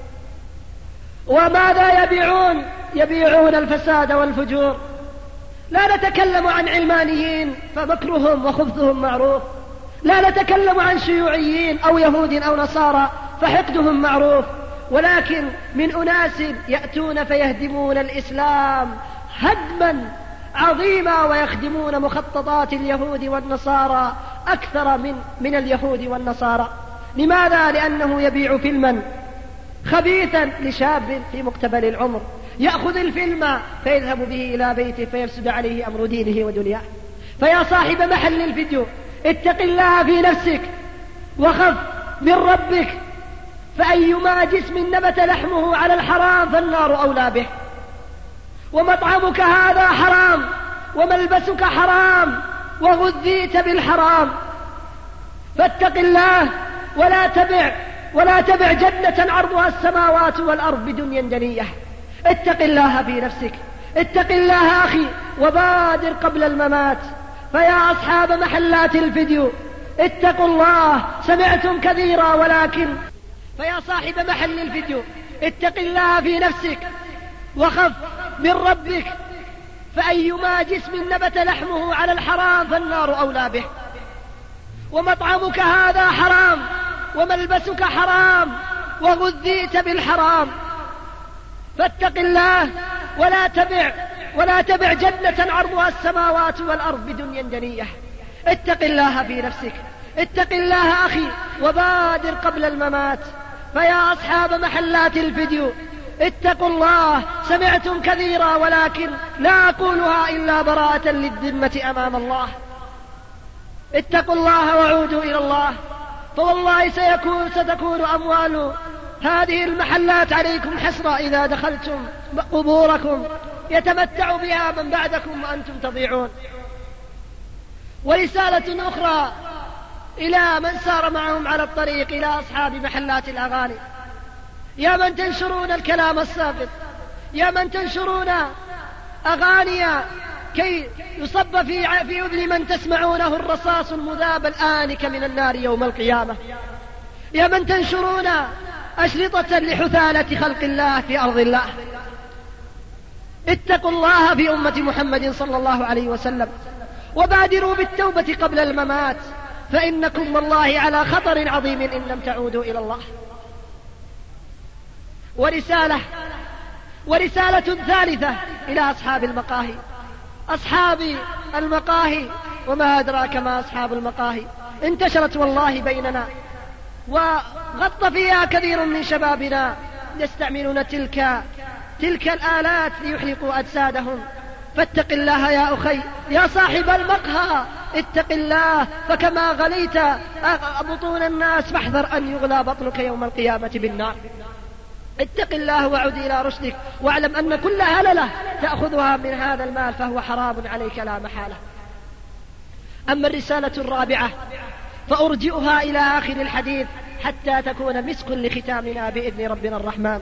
وماذا يبيعون؟ يبيعون الفساد والفجور. لا نتكلم عن علمانيين فمكرهم وخبثهم معروف، لا نتكلم عن شيوعيين أو يهود أو نصارى فحقدهم معروف، ولكن من أناس يأتون فيهدمون الإسلام هدما عظيما ويخدمون مخططات اليهود والنصارى أكثر من, من اليهود والنصارى. لماذا؟ لأنه يبيع فيلما خبيثا لشاب في مقتبل العمر، يأخذ الفيلم فيذهب به إلى بيته فيفسد عليه أمر دينه ودنياه. فيا صاحب محل الفيديو اتق الله في نفسك وخف من ربك، فأيما جسم نبت لحمه على الحرام فالنار أولى به. ومطعمك هذا حرام وملبسك حرام وغذيت بالحرام، فاتق الله ولا تبع ولا تبع جنة عرضها السماوات والأرض بدنيا دنية. اتق الله في نفسك، اتق الله أخي وبادر قبل الممات. فيا أصحاب محلات الفيديو اتقوا الله، سمعتم كثيرا ولكن. فيا صاحب محل الفيديو اتق الله في نفسك وخف من ربك، فأيما جسم نبت لحمه على الحرام فالنار أولى به. ومطعمك هذا حرام وملبسك حرام وغذيت بالحرام، فاتق الله ولا تبع ولا تبع جنة عرضها السماوات والأرض بدنيا دنية. اتق الله في نفسك، اتق الله أخي وبادر قبل الممات. فيا أصحاب محلات الفيديو اتقوا الله، سمعتم كثيرا ولكن لا أقولها إلا براءة للذمة أمام الله. اتقوا الله وعودوا إلى الله، فوالله سيكون ستكون أموال هذه المحلات عليكم حسرة إذا دخلتم قبوركم، يتمتع بها من بعدكم وأنتم تضيعون. ورسالة أخرى إلى من سار معهم على الطريق، إلى أصحاب محلات الأغاني: يا من تنشرون الكلام الساقط، يا من تنشرون أغاني كي يصب في في أذن من تسمعونه الرصاص المذاب الآنك من النار يوم القيامة. يا من تنشرون أشرطة لحثالة خلق الله في أرض الله، اتقوا الله في أمة محمد صلى الله عليه وسلم، وبادروا بالتوبة قبل الممات، فإنكم والله على خطر عظيم إن لم تعودوا إلى الله. ورسالة ورسالة ثالثة إلى أصحاب المقاهي، أصحاب المقاهي، وما أدراك ما أصحاب المقاهي، انتشرت والله بيننا وغط فيها كثير من شبابنا يستعملون تلك تلك الآلات ليحرقوا أجسادهم. فاتق الله يا أخي يا صاحب المقهى، اتق الله، فكما غليت بطون الناس فاحذر أن يغلى بطنك يوم القيامة بالنار. اتق الله وعد إلى رشدك، واعلم أن كل هللة تأخذها من هذا المال فهو حرام عليك لا محالة. أما الرسالة الرابعة فأرجئها إلى آخر الحديث حتى تكون مسك لختامنا بإذن ربنا الرحمن.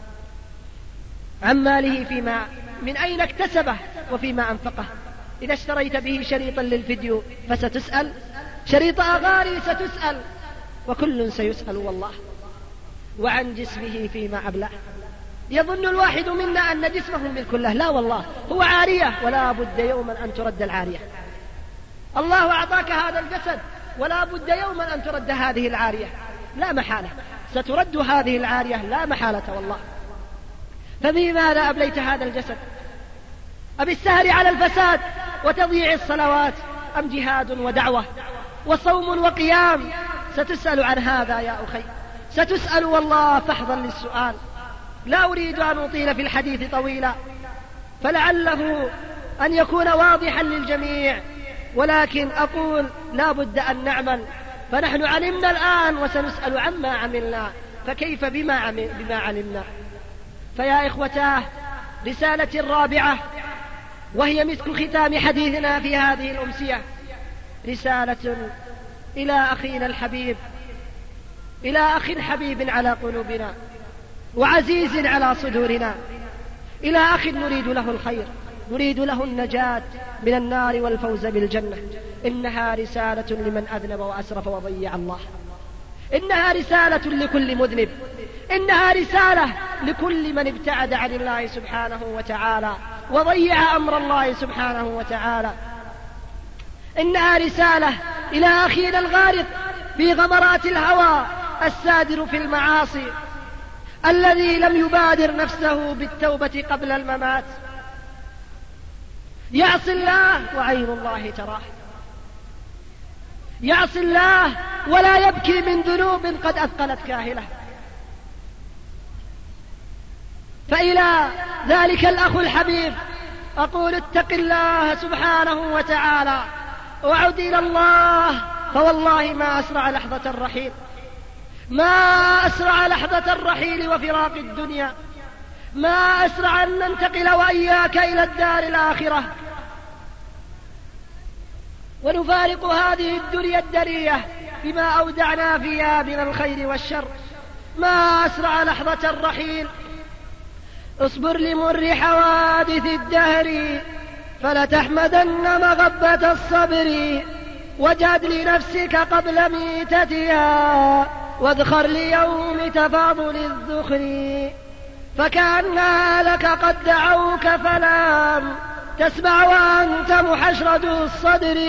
عن ماله فيما من أين اكتسبه وفيما أنفقه. إذا اشتريت به شريطا للفيديو فستسأل، شريط أغاني ستسأل، وكل سيسأل والله. وعن جسمه فيما أبلاه. يظن الواحد منا أن جسمه ملك له، لا والله، هو عارية، ولا بد يوما أن ترد العارية. الله أعطاك هذا الجسد، ولا بد يوما أن ترد هذه العارية، لا محالة سترد هذه العارية لا محالة والله. فبماذا أبليت هذا الجسد؟ أبالسهر على الفساد وتضييع الصلوات، أم جهاد ودعوة وصوم وقيام؟ ستسأل عن هذا يا أخي، ستسأل والله، فاحذر للسؤال. لا أريد أن أطيل في الحديث طويلا فلعله أن يكون واضحا للجميع، ولكن أقول لا بد أن نعمل، فنحن علمنا الآن وسنسأل عما عملنا، فكيف بما, عمل بما علمنا. فيا إخوتاه، رسالة الرابعة وهي مسك ختام حديثنا في هذه الأمسية، رسالة إلى أخينا الحبيب، إلى أخ حبيب على قلوبنا وعزيز على صدورنا، إلى أخ نريد له الخير، نريد له النجاة من النار والفوز بالجنة. إنها رسالة لمن أذنب وأسرف وضيع الله، إنها رسالة لكل مذنب، إنها رسالة لكل من ابتعد عن الله سبحانه وتعالى وضيع أمر الله سبحانه وتعالى. إنها رسالة إلى أخينا الغارق في غمرات الهوى السادر في المعاصي، الذي لم يبادر نفسه بالتوبة قبل الممات، يعصي الله وعين الله تراه، يعصي الله ولا يبكي من ذنوب قد أثقلت كاهله. فإلى ذلك الأخ الحبيب أقول اتق الله سبحانه وتعالى وعد إلى الله، فوالله ما أسرع لحظة الرحيل، ما أسرع لحظة الرحيل وفراق الدنيا، ما أسرع أن ننتقل وإياك إلى الدار الآخرة ونفارق هذه الدنيا الدنية بما أودعنا فيها من الخير والشر. ما أسرع لحظة الرحيل. اصبر لمر حوادث الدهر فلتحمدن مغبة الصبر، وجد لنفسك قبل ميتتها واذخر ليوم تفاضل الذخر، فكأنها لك قد دعوك فلم تسمع وأنت محشرد الصدر،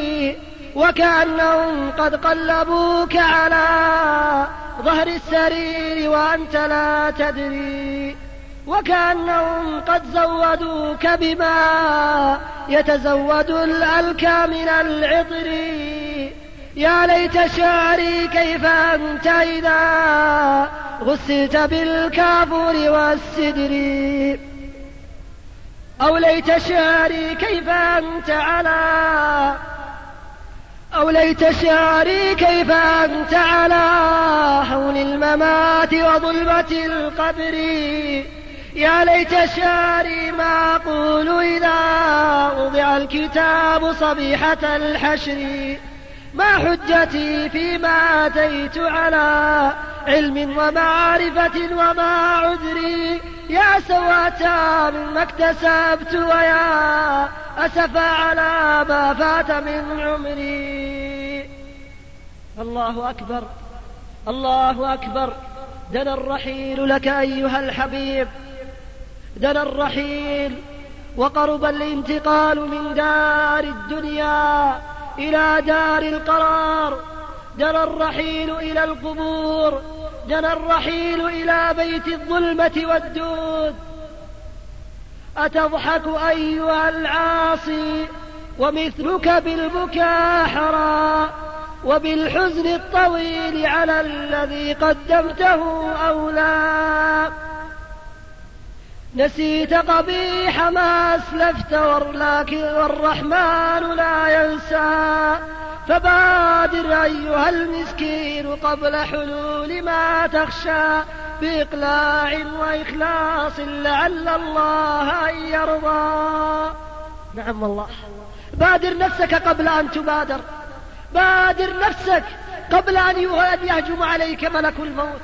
وكأنهم قد قلبوك على ظهر السرير وأنت لا تدري، وكأنهم قد زودوك بما يتزود الألكى من العطر. يا ليت شعري كيف أنت إذا غسلت بالكافور والسدر، أو ليت شعري كيف أنت على أو ليت شعري كيف أنت على هول الممات وظلمة القبر. يا ليت شعري ما أقول إذا وضع الكتاب صبيحة الحشر، ما حجتي فيما أتيت على علم ومعرفة وما عذري يا سواتا مما اكتسبت ويا أسف على ما فات من عمري. الله أكبر الله أكبر. دنا الرحيل لك أيها الحبيب، دنا الرحيل وقرب الانتقال من دار الدنيا إلى دار القرار. دنا الرحيل إلى القبور، دنا الرحيل إلى بيت الظلمة والدود. أتضحك أيها العاصي ومثلك بالبكاء حرى، وبالحزن الطويل على الذي قدمته أولى. نسيت قبيح ما أسلفت والرحمن لا ينسى، فبادر أيها المسكين قبل حلول ما تخشى، بإقلاع وإخلاص لعل الله أن يرضى. نعم والله، بادر نفسك قبل أن تبادر، بادر نفسك قبل أن يهجم عليك ملك الموت.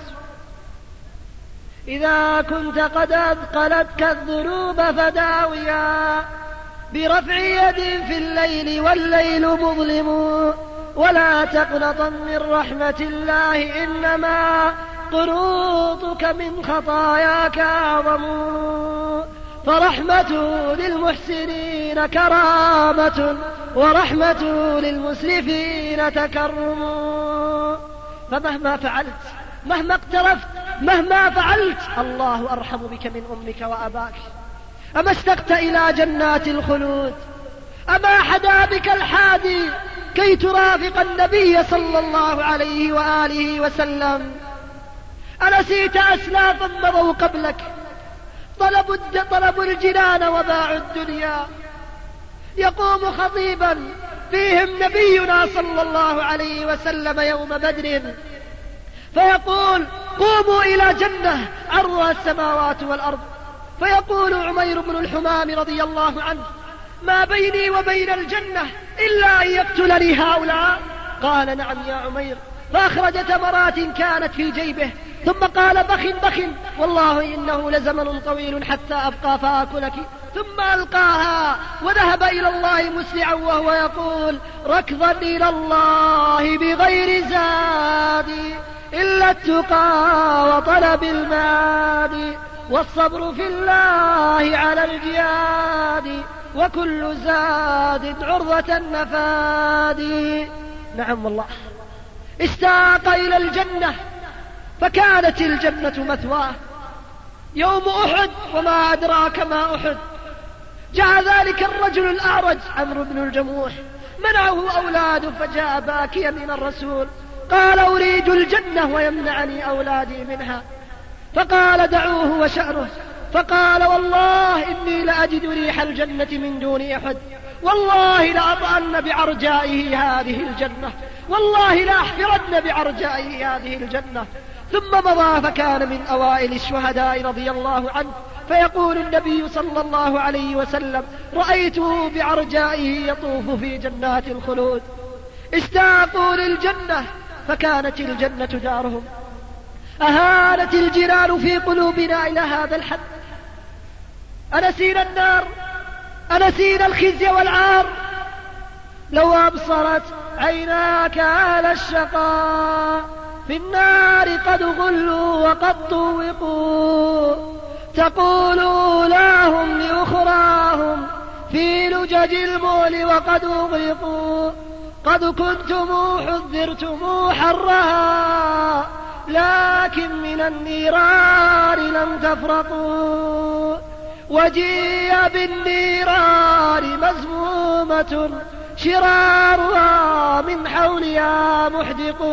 إذا كنت قد أثقلتك الذنوب فداويا برفع يد في الليل والليل مظلم، ولا تقنطا من رحمة الله إنما قنوطك من خطاياك أعظم. فرحمة للمحسنين كرامة، ورحمة للمسرفين تكرم. فمهما فعلت، مهما اقترفت، مهما فعلت، الله أرحم بك من أمك وأباك. أما اشتقت إلى جنات الخلود؟ أما حدا بك الحادي كي ترافق النبي صلى الله عليه وآله وسلم؟ أنسيت أسلافا مضوا قبلك طلبوا, طلبوا الجنان وباعوا الدنيا؟ يقوم خطيبا فيهم نبينا صلى الله عليه وسلم يوم بدر فيقول: قوموا إلى جنة عرضها السماوات والأرض. فيقول عمير بن الحمام رضي الله عنه: ما بيني وبين الجنة إلا أن يقتلني هؤلاء. قال: نعم يا عمير. فأخرج تمرات كانت في جيبه ثم قال: بخ بخ والله إنه لزمن طويل حتى أبقى فآكلك. ثم ألقاها وذهب إلى الله مسرعا وهو يقول: ركضا إلى الله بغير زاد إلا التقى وطلب المال، والصبر في الله على الجهاد، وكل زاد عرضة النفاد. نعم والله، اشتاق إلى الجنة فكانت الجنة مثواه. يوم أحد وما أدراك ما أحد، جاء ذلك الرجل الأعرج عمرو بن الجموح منعه أولاده فجاء باكيا من الرسول قال: أريد الجنة ويمنعني أولادي منها. فقال: دعوه وشأنه. فقال: والله إني لأجد ريح الجنة من دون أحد، والله لأطأن بعرجائه هذه الجنة، والله لأحفرن بعرجائه هذه الجنة. ثم مضى فكان من أوائل الشهداء رضي الله عنه. فيقول النبي صلى الله عليه وسلم: رأيته بعرجائه يطوف في جنات الخلود. اشتاقوا للجنة فكانت الجنة دارهم. أهانت الجنان في قلوبنا إلى هذا الحد. أنسينا النار، أنسينا الخزي والعار. لو أبصرت عيناك على الشقاء في النار قد غلوا وقد طوقوا، تقول أولاهم لأخراهم في لجج المول وقد أغرقوا. قد كنتم حذرتم حرها لكن من النيران لم تفرقوا، وجيء بالنيران مزمومة شرارها من حولها محدق،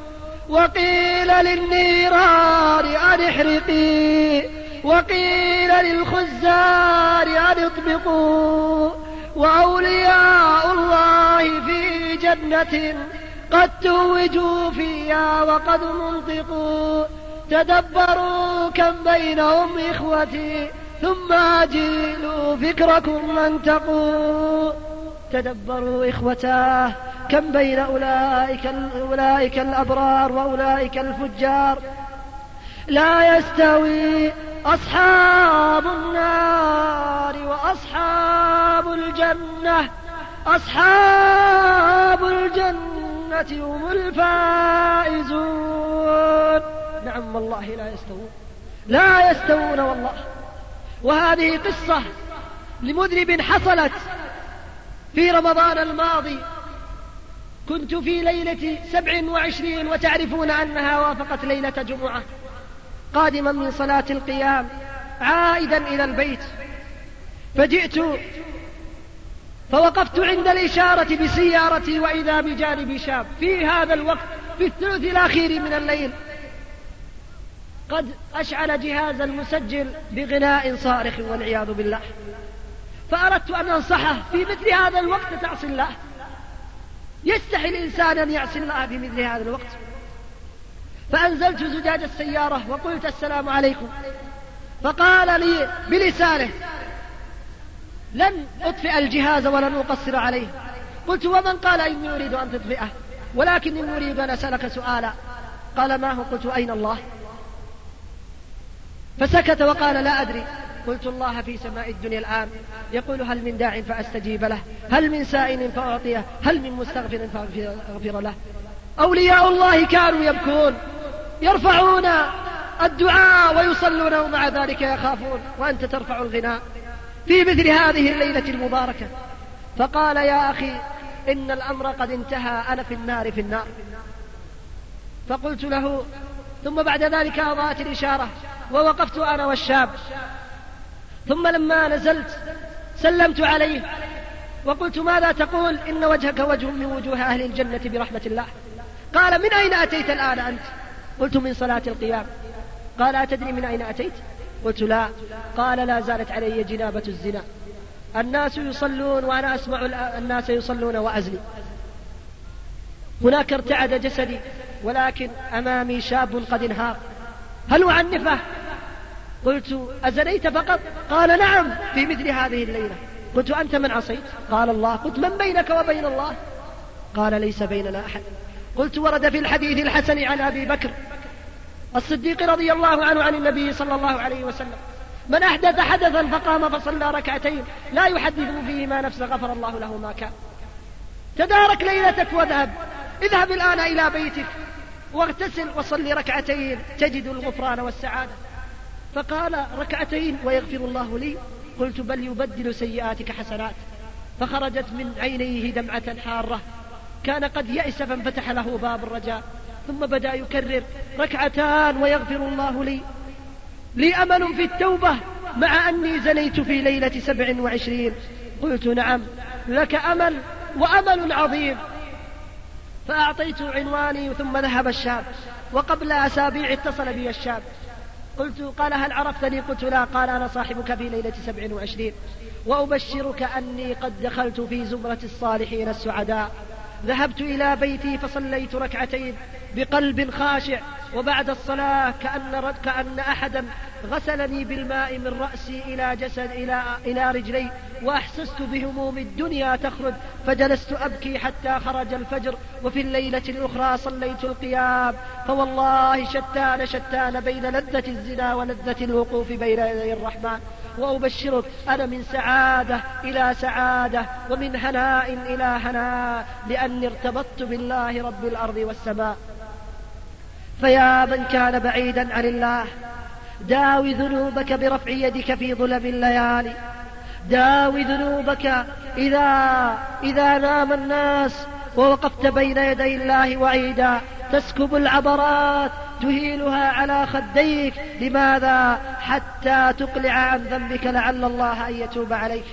وقيل للنيران أن احرقي، وقيل للخزار أن اطبقوا. وأولياء الله في جنة قد توجوا فيها وقد منطقوا، تدبروا كم بينهم إخوتي ثم أجيلوا فكركم منتقوا. تدبروا إخوتاه كم بين أولئك, أولئك الأبرار وأولئك الفجار. لا يستوي أصحاب النار وأصحاب الجنة، أصحاب الجنة هم الفائزون. نعم والله لا يستوون، لا يستوون والله. وهذه قصة لمذنب حصلت في رمضان الماضي. كنت في ليلة سبع وعشرين وتعرفون أنها وافقت ليلة جمعة، قادما من صلاة القيام عائدا إلى البيت، فجئت فوقفت عند الإشارة بسيارتي وإذا بجانبي شاب في هذا الوقت في الثلث الأخير من الليل قد أشعل جهاز المسجل بغناء صارخ والعياذ بالله. فأردت أن أنصحه في مثل هذا الوقت تعصي الله، يستحي الإنسان أن يعصي الله في مثل هذا الوقت. فأنزلت زجاج السيارة وقلت السلام عليكم، فقال لي بلسانه لن أطفئ الجهاز ولن أقصر عليه. قلت ومن قال إني أريد أن تطفئه، ولكني أريد أن أسألك سؤالا. قال ما هو؟ قلت أين الله؟ فسكت وقال لا أدري. قلت الله في سماء الدنيا الآن يقول هل من داع فأستجيب له، هل من سائل فأعطيه، هل من مستغفر فأغفر له. أولياء الله كانوا يبكون يرفعون الدعاء ويصلون ومع ذلك يخافون، وأنت ترفع الغناء في مثل هذه الليلة المباركة. فقال يا أخي إن الأمر قد انتهى، أنا في النار في النار. فقلت له ثم بعد ذلك أضاءت الإشارة ووقفت أنا والشاب، ثم لما نزلت سلمت عليه وقلت ماذا تقول؟ إن وجهك وجه من وجوه أهل الجنة برحمة الله. قال من أين أتيت الآن أنت؟ قلت من صلاة القيام. قال أتدري من أين أتيت؟ قلت لا. قال لا زالت علي جنابة الزنا، الناس يصلون وأنا أسمع الناس يصلون وأزني. هناك ارتعد جسدي ولكن أمامي شاب قد انهار، هل أعنفه؟ قلت أزنيت فقط؟ قال نعم في مثل هذه الليلة. قلت أنت من عصيت؟ قال الله. قلت من بينك وبين الله؟ قال ليس بيننا أحد. قلت ورد في الحديث الحسن عن أبي بكر الصديق رضي الله عنه عن النبي صلى الله عليه وسلم من أحدث حدثا فقام فصلى ركعتين لا يحدث فيهما نفسه غفر الله له ما كان. تدارك ليلتك واذهب، اذهب الآن إلى بيتك واغتسل وصلي ركعتين تجد الغفران والسعادة. فقال ركعتين ويغفر الله لي؟ قلت بل يبدل سيئاتك حسنات. فخرجت من عينيه دمعة حارة، كان قد يأس فانفتح له باب الرجاء، ثم بدأ يكرر ركعتان ويغفر الله لي. لي أمل في التوبة مع أني زنيت في ليلة سبع وعشرين. قلت نعم لك أمل وأمل عظيم. فأعطيت عنواني ثم ذهب الشاب، وقبل أسابيع اتصل بي الشاب. قلت قال هل عرفتني؟ قلت لا. قال أنا صاحبك في ليلة سبع وعشرين وأبشرك أني قد دخلت في زمرة الصالحين السعداء. ذهبت إلى بيتي فصليت ركعتين بقلب خاشع، وبعد الصلاة كأن, كأن أحدا غسلني بالماء من رأسي إلى جسد إلى, إلى رجلي، وأحسست بهموم الدنيا تخرج، فجلست أبكي حتى خرج الفجر. وفي الليلة الأخرى صليت القيام، فوالله شتان شتان بين لذة الزنا ولذة الوقوف بين يدي الرحمن. وأبشرك أنا من سعادة إلى سعادة ومن هناء إلى هناء، لأني ارتبطت بالله رب الأرض والسماء. فيا من كان بعيدا عن الله داوي ذنوبك برفع يدك في ظلم الليالي، داوي ذنوبك إذا, إذا نام الناس ووقفت بين يدي الله وعيدا، تسكب العبرات تهيلها على خديك. لماذا؟ حتى تقلع عن ذنبك لعل الله أن يتوب عليك.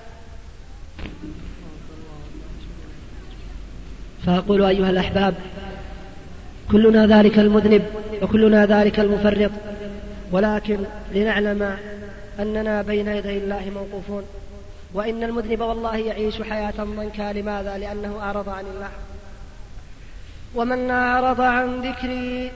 فأقول أيها الأحباب كلنا ذلك المذنب وكلنا ذلك المفرط، ولكن لنعلم أننا بين يدي الله موقوفون، وإن المذنب والله يعيش حياة ضنكا. لماذا؟ لأنه أعرض عن الله. ومن أعرض عن ذكري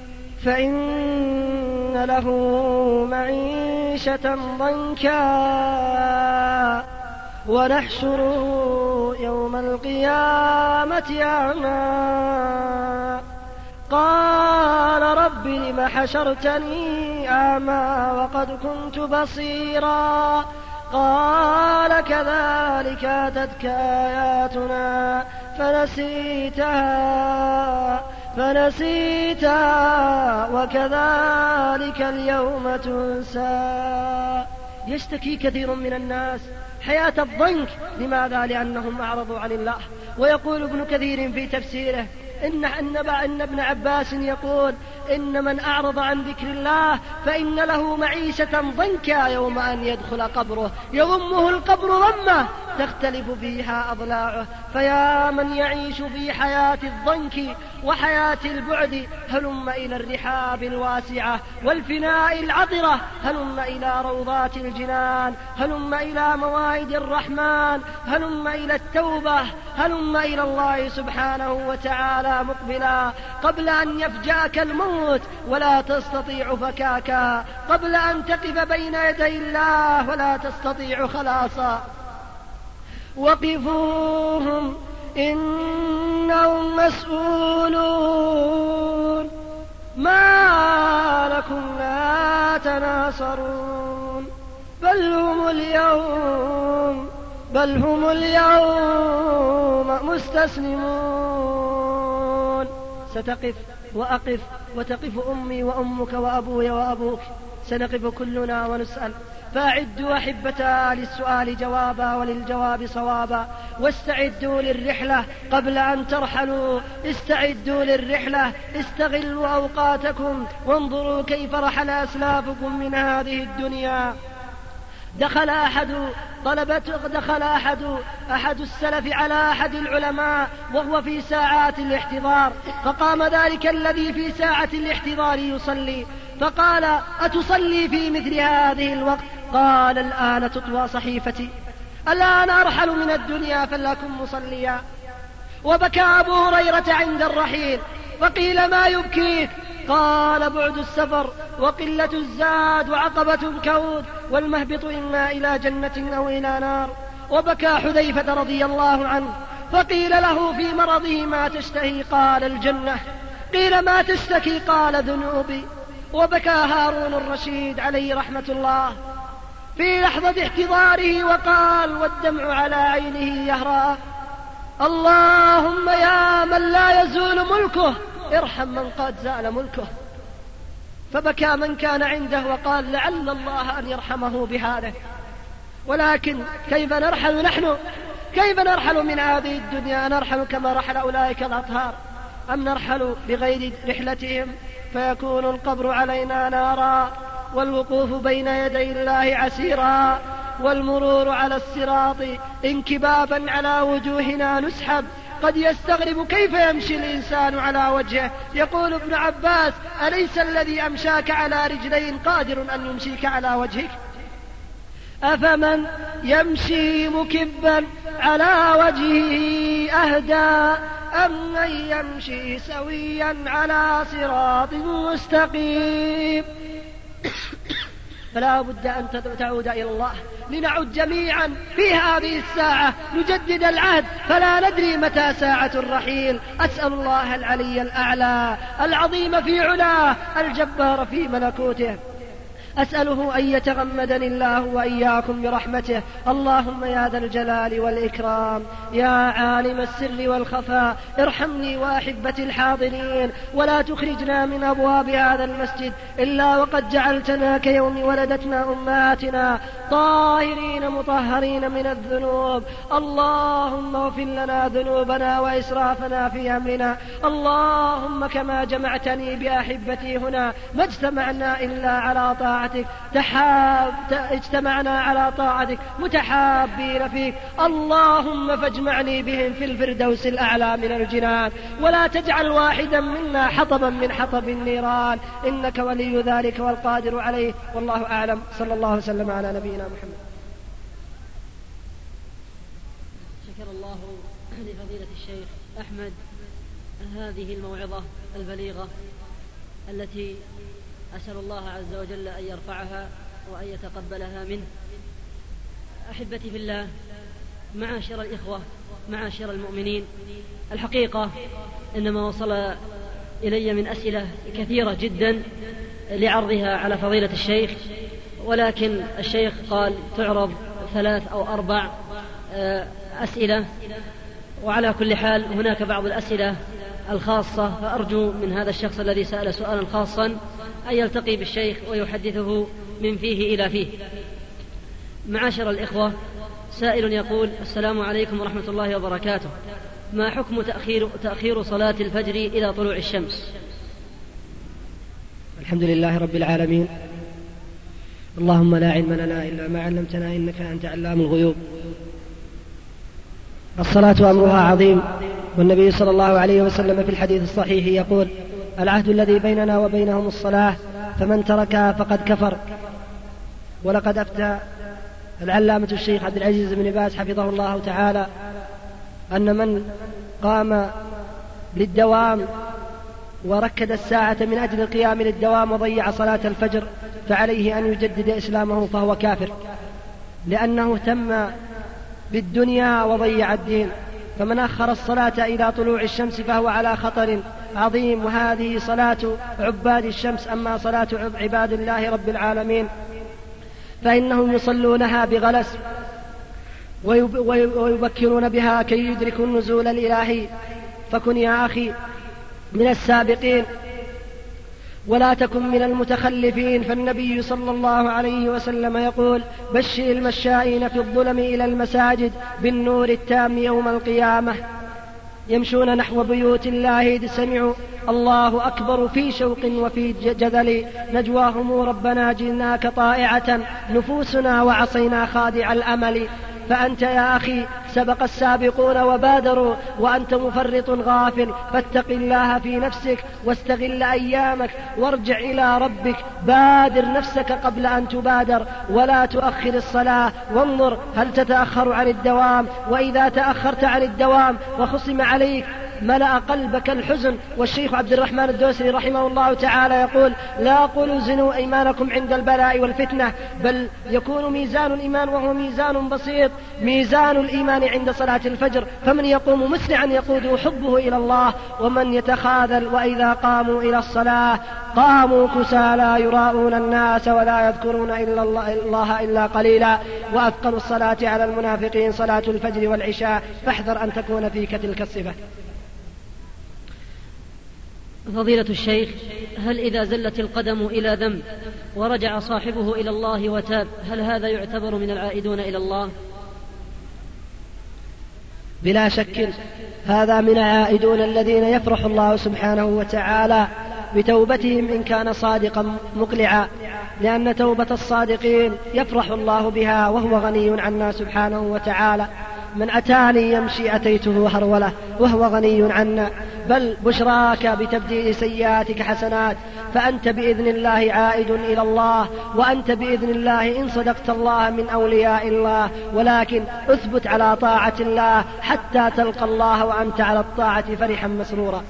فإن له معيشة ضنكا ونحشره يوم القيامة أعمى قال رب لم حشرتني أعمى وقد كنت بصيرا قال كذلك أتتك آياتنا فنسيتها فنسيتها وكذلك اليوم تنسى. يشتكي كثير من الناس حياة الضنك. لماذا؟ لأنهم أعرضوا عن الله. ويقول ابن كثير في تفسيره إن, إن ابن عباس يقول إن من أعرض عن ذكر الله فإن له معيشة ضنكا يوم أن يدخل قبره يضمه القبر ضمه تختلف فيها أضلاعه. فيا من يعيش في حياة الضنك وحياة البعد هلم إلى الرحاب الواسعة والفناء العطرة، هلم إلى روضات الجنان، هلم إلى موائد الرحمن، هلم إلى التوبة، هلم إلى الله سبحانه وتعالى مقبلا قبل أن يفجأك الموت ولا تستطيع فكاكا، قبل أن تقف بين يدي الله ولا تستطيع خلاصا. وقفوهم إنهم مسؤولون ما لكم لا تناصرون بل هم اليوم بل هم اليوم مستسلمون. ستقف وأقف وتقف أمي وأمك وأبوي وأبوك، سنقف كلنا ونسأل. فأعدوا أحبتا للسؤال جوابا وللجواب صوابا، واستعدوا للرحلة قبل أن ترحلوا. استعدوا للرحلة، استغلوا أوقاتكم وانظروا كيف رحل أسلافكم من هذه الدنيا. دخل أحد طلبة دخل أحد أحد السلف على أحد العلماء وهو في ساعات الاحتضار، فقام ذلك الذي في ساعة الاحتضار يصلي فقال: أتصلي في مثل هذه الوقت؟ قال: الآن تطوى صحيفتي، الآن أرحل من الدنيا فلأكن مصليا. وبكى أبو هريرة عند الرحيل، فقيل: ما يبكيك؟ قال: بعد السفر وقلة الزاد وعقبة الكود والمهبط إما إلى جنة أو إلى نار. وبكى حذيفة رضي الله عنه، فقيل له في مرضه: ما تشتهي؟ قال: الجنة. قيل: ما تشتكي؟ قال: ذنوبي. وبكى هارون الرشيد عليه رحمة الله في لحظة احتضاره وقال والدمع على عينه يهرى: اللهم يا من لا يزول ملكه ارحم من قد زال ملكه. فبكى من كان عنده وقال: لعل الله أن يرحمه بهذا. ولكن كيف نرحل نحن؟ كيف نرحل من هذه الدنيا؟ نرحل كما رحل أولئك الأطهار أم نرحل بغير رحلتهم فيكون القبر علينا نارا والوقوف بين يدي الله عسيرا والمرور على الصراط انكبابا على وجوهنا نسحب؟ قد يستغرب كيف يمشي الإنسان على وجهه. يقول ابن عباس: أليس الذي أمشاك على رجلين قادر أن يمشيك على وجهك؟ أفمن يمشي مكبا على وجهه أهدى أم من يمشي سويا على صراط مستقيم؟ فلا بد أن تعود إلى الله لنعود جميعا في هذه الساعة نجدد العهد، فلا ندري متى ساعة الرحيل. أسأل الله العلي الأعلى العظيم في علاه الجبار في ملكوته، أسأله أن يتغمدني الله وإياكم برحمته. اللهم يا ذا الجلال والإكرام يا عالم السر والخفاء ارحمني وأحبتي الحاضرين، ولا تخرجنا من أبواب هذا المسجد إلا وقد جعلتنا كيوم ولدتنا أمهاتنا طاهرين مطهرين من الذنوب. اللهم اغفر لنا ذنوبنا وإسرافنا في أمرنا. اللهم كما جمعتني بأحبتي هنا ما اجتمعنا إلا على طاعتك، تحاب اجتمعنا على طاعتك متحابين فيك. اللهم فاجمعني بهم في الفردوس الأعلى من الجنان، ولا تجعل واحدا منا حطبا من حطب النيران، إنك ولي ذلك والقادر عليه. والله أعلم. صلى الله وسلم على نبينا محمد. شكر الله لفضيلة الشيخ أحمد هذه الموعظة البليغة التي أسأل الله عز وجل أن يرفعها وأن يتقبلها منه. أحبتي في الله، معاشر الإخوة، معاشر المؤمنين، الحقيقة إنما وصل إلي من أسئلة كثيرة جدا لعرضها على فضيلة الشيخ، ولكن الشيخ قال تعرض ثلاث أو أربع أسئلة، وعلى كل حال هناك بعض الأسئلة الخاصة، فأرجو من هذا الشخص الذي سأل سؤالا خاصا أن يلتقي بالشيخ ويحدثه من فيه إلى فيه. معاشر الإخوة، سائل يقول: السلام عليكم ورحمة الله وبركاته، ما حكم تأخير, تأخير صلاة الفجر إلى طلوع الشمس؟ الحمد لله رب العالمين، اللهم لا علم لنا إلا ما علمتنا إنك أنت علام الغيوب. الصلاة أمرها عظيم، والنبي صلى الله عليه وسلم في الحديث الصحيح يقول: العهد الذي بيننا وبينهم الصلاة، فمن تركها فقد كفر. ولقد أفتى العلامة الشيخ عبد العزيز بن باز حفظه الله تعالى أن من قام للدوام وركد الساعة من أجل القيام للدوام وضيع صلاة الفجر فعليه أن يجدد إسلامه، فهو كافر، لأنه اهتم بالدنيا وضيع الدين. فمن أخر الصلاة إلى طلوع الشمس فهو على خطر عظيم، وهذه صلاة عباد الشمس. أما صلاة عباد الله رب العالمين فإنهم يصلونها بغلس ويبكرون بها كي يدركوا النزول الإلهي. فكن يا أخي من السابقين ولا تكن من المتخلفين، فالنبي صلى الله عليه وسلم يقول: بشر المشائين في الظلم إلى المساجد بالنور التام يوم القيامة، يمشون نحو بيوت الله إذ سمعوا الله أكبر في شوق وفي جذل، نجواهم ربنا جئناك طائعة نفوسنا وعصينا خادع الأمل. فأنت يا أخي سبق السابقون وبادروا وأنت مفرط غافل، فاتق الله في نفسك واستغل أيامك وارجع إلى ربك. بادر نفسك قبل أن تبادر، ولا تؤخر الصلاة، وانظر هل تتأخر عن الدوام، وإذا تأخرت عن الدوام وخصم عليك ملأ قلبك الحزن. والشيخ عبد الرحمن الدوسري رحمه الله تعالى يقول: لا أقول زنوا أيمانكم عند البلاء والفتنة، بل يكون ميزان الإيمان وهو ميزان بسيط، ميزان الإيمان عند صلاة الفجر، فمن يقوم مسرعا يقوده حبه إلى الله، ومن يتخاذل وإذا قاموا إلى الصلاة قاموا كسالى يراءون الناس ولا يذكرون إلا الله إلا قليلا. وأثقل الصلاة على المنافقين صلاة الفجر والعشاء، فاحذر أن تكون فيك تلك الصفة. فضيلة الشيخ، هل إذا زلت القدم إلى ذنب ورجع صاحبه إلى الله وتاب، هل هذا يعتبر من العائدون إلى الله؟ بلا شك هذا من العائدون الذين يفرح الله سبحانه وتعالى بتوبتهم إن كان صادقا مقلعا، لأن توبة الصادقين يفرح الله بها وهو غني عنا سبحانه وتعالى. من أتاني يمشي أتيته هرولة وهو غني عنا، بل بشراك بتبديل سيئاتك حسنات، فأنت بإذن الله عائد إلى الله، وأنت بإذن الله إن صدقت الله من أولياء الله. ولكن أثبت على طاعة الله حتى تلقى الله وأنت على الطاعة فرحا مسرورا.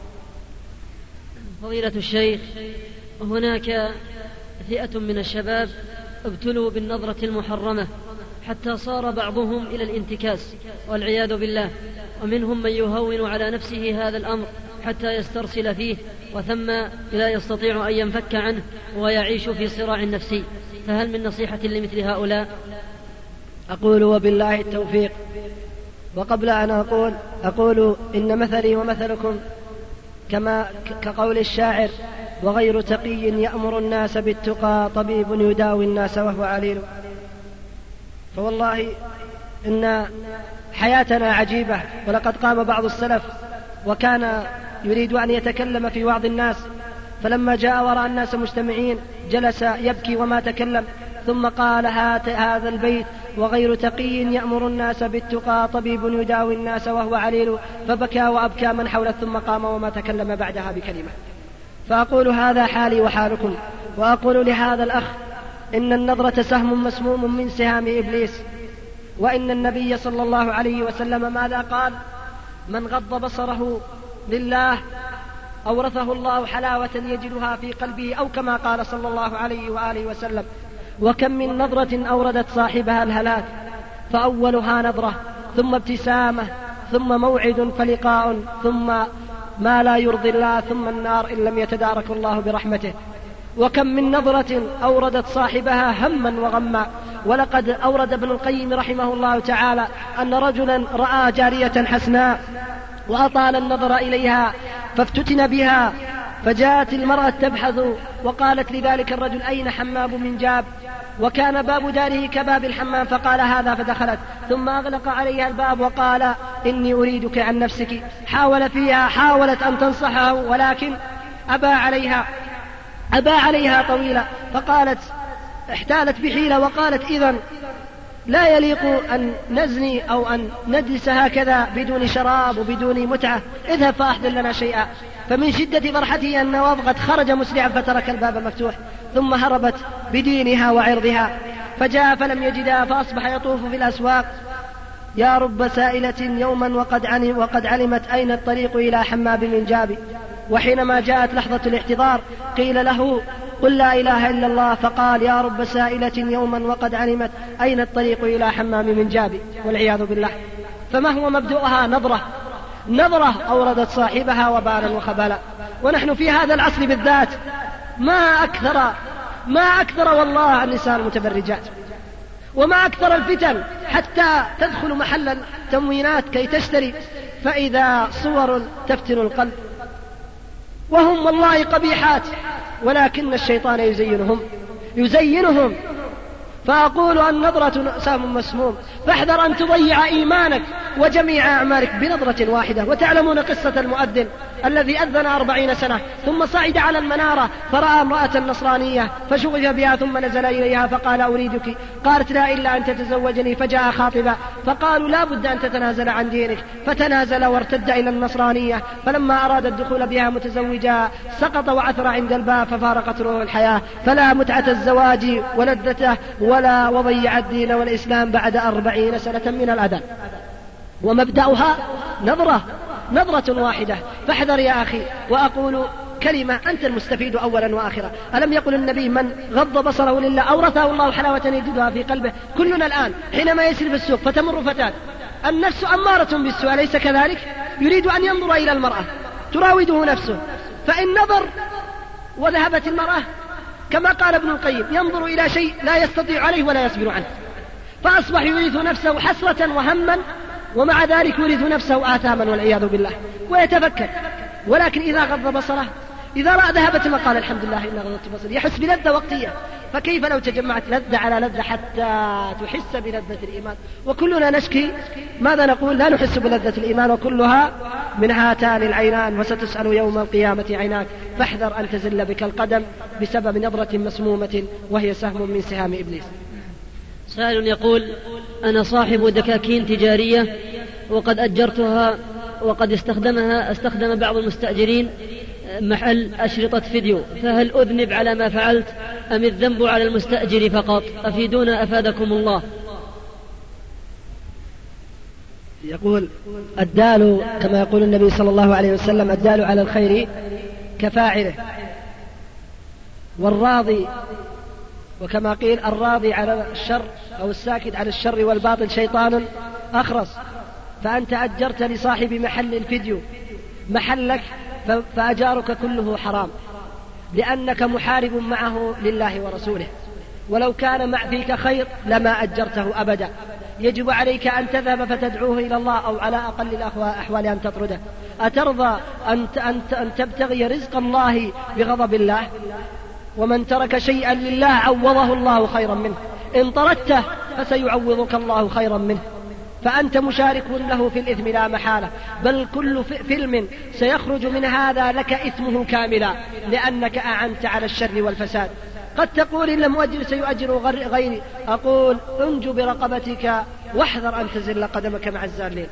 فضيلة الشيخ، هناك فئة من الشباب ابتلوا بالنظرة المحرمة حتى صار بعضهم إلى الانتكاس والعياذ بالله، ومنهم من يهون على نفسه هذا الأمر حتى يسترسل فيه، وثم لا يستطيع أن ينفك عنه ويعيش في صراع نفسي، فهل من نصيحة لمثل هؤلاء؟ أقول وبالله التوفيق. وقبل أن أقول أقول إن مثلي ومثلكم كما كقول الشاعر: وغير تقي يأمر الناس بالتقى طبيب يداوي الناس وهو عليل. فوالله إن حياتنا عجيبة، ولقد قام بعض السلف وكان يريد أن يتكلم في وعظ الناس، فلما جاء ورأى الناس مجتمعين جلس يبكي وما تكلم، ثم قال هذا البيت: وغير تقي يأمر الناس بالتقى طبيب يداوي الناس وهو عليل، فبكى وأبكى من حوله ثم قام وما تكلم بعدها بكلمة. فأقول هذا حالي وحالكم، وأقول لهذا الأخ: إن النظرة سهم مسموم من سهام إبليس، وإن النبي صلى الله عليه وسلم ماذا قال؟ من غض بصره لله أورثه الله حلاوة يجدها في قلبه، أو كما قال صلى الله عليه وآله وسلم. وكم من نظرة أوردت صاحبها الهلاك، فأولها نظرة ثم ابتسامة ثم موعد فلقاء ثم ما لا يرضي الله ثم النار إن لم يتدارك الله برحمته. وكم من نظرة أوردت صاحبها هما وغما. ولقد أورد ابن القيم رحمه الله تعالى أن رجلا رأى جارية حسناء وأطال النظر إليها فافتتن بها، فجاءت المرأة تبحث وقالت لذلك الرجل أين حمام من جاب، وكان باب داره كباب الحمام، فقال هذا فدخلت، ثم أغلق عليها الباب وقال إني أريدك عن نفسك. حاول فيها حاولت أن تنصحه ولكن أبى عليها أبى عليها طويلة، فقالت احتالت بحيلة وقالت إذن لا يليق أن نزني أو أن ندلس هكذا بدون شراب وبدون متعة، اذهب فأحضر لنا شيئا. فمن شدة فرحته أن قد خرج مسرعا فترك الباب مفتوح، ثم هربت بدينها وعرضها، فجاء فلم يجدها فأصبح يطوف في الأسواق يا رب سائلة يوما وقد, علم وقد علمت أين الطريق إلى حمام من جاب. وحينما جاءت لحظة الاحتضار قيل له قل لا إله إلا الله، فقال يا رب سائلة يوما وقد علمت أين الطريق إلى حمام من جاب، والعياذ بالله. فما هو مبدؤها؟ نظرة نظرة أوردت صاحبها وبالا وخبالا. ونحن في هذا العصر بالذات ما أكثر ما أكثر والله النساء المتبرجات، وما أكثر الفتن، حتى تدخل محل التموينات كي تشتري فإذا صور تفتن القلب، وهم والله قبيحات، ولكن الشيطان يزينهم يزينهم فأقول النظرة سام مسموم، فاحذر أن تضيع إيمانك وجميع أعمالك بنظرة واحدة. وتعلمون قصة المؤذن الذي أذن أربعين سنة ثم صعد على المنارة فرأى امرأة نصرانية فشغف بها ثم نزل إليها فقال أريدك، قالت لا إلا أن تتزوجني، فجاء خاطبا فقالوا لا بد أن تتنازل عن دينك، فتنازل وارتد إلى النصرانية. فلما أراد الدخول بها متزوجا سقط وعثر عند الباب ففارقت روح الحياة، فلا متعة الزواج ولذته ولا وضيع الدين والإسلام بعد أربعين سنة من الأذى. ومبدأها نظرة نظرة واحدة. فاحذر يا أخي. وأقول كلمة أنت المستفيد أولا وآخرا. ألم يقل النبي من غض بصره لله أورثه الله حلاوة يجدها في قلبه؟ كلنا الآن حينما يسير في السوق فتمر فتاة النفس أمارة بالسوء، أليس كذلك؟ يريد أن ينظر إلى المرأة تراوده نفسه، فإن نظر وذهبت المرأة كما قال ابن القيم ينظر إلى شيء لا يستطيع عليه ولا يصبر عنه، فأصبح يورث نفسه حسرة وهما، ومع ذلك يورث نفسه آثاما والعياذ بالله ويتفكر. ولكن إذا غض بصره إذا رأى ذهبت ما قال الحمد لله إلا غضت بصري، يحس بلذة وقتية. فكيف لو تجمعت لذة على لذة حتى تحس بلذة الإيمان؟ وكلنا نشكي ماذا نقول؟ لا نحس بلذة الإيمان، وكلها من هاتان العينان، وستسأل يوم القيامة عيناك، فاحذر أن تزل بك القدم بسبب نظرة مسمومة وهي سهم من سهام إبليس. سائل يقول أنا صاحب دكاكين تجارية وقد أجرتها وقد استخدمها استخدم بعض المستأجرين محل أشرطة فيديو، فهل أذنب على ما فعلت أم الذنب على المستأجر فقط؟ أفيدونا أفادكم الله. يقول الدال كما يقول النبي صلى الله عليه وسلم الدال على الخير كفاعله، والراضي وكما قيل الراضي على الشر أو الساكت على الشر والباطل شيطان أخرس. فأنت أجرت لصاحب محل الفيديو محلك فأجارك كله حرام، لأنك محارب معه لله ورسوله، ولو كان مع فيك خير لما أجرته أبدا. يجب عليك أن تذهب فتدعوه إلى الله، أو على أقل الأحوال أن تطرده. أترضى أن أن تبتغي رزق الله بغضب الله؟ ومن ترك شيئا لله عوضه الله خيرا منه، إن طردته فسيعوضك الله خيرا منه. فأنت مشارك له في الإثم لا محالة، بل كل فيلم سيخرج من هذا لك إثمه كاملا، لأنك أعنت على الشر والفساد. قد تقول إن لم أؤجر سيؤجر غيري، أقول انجو برقبتك واحذر أن تزل قدمك مع الزالين.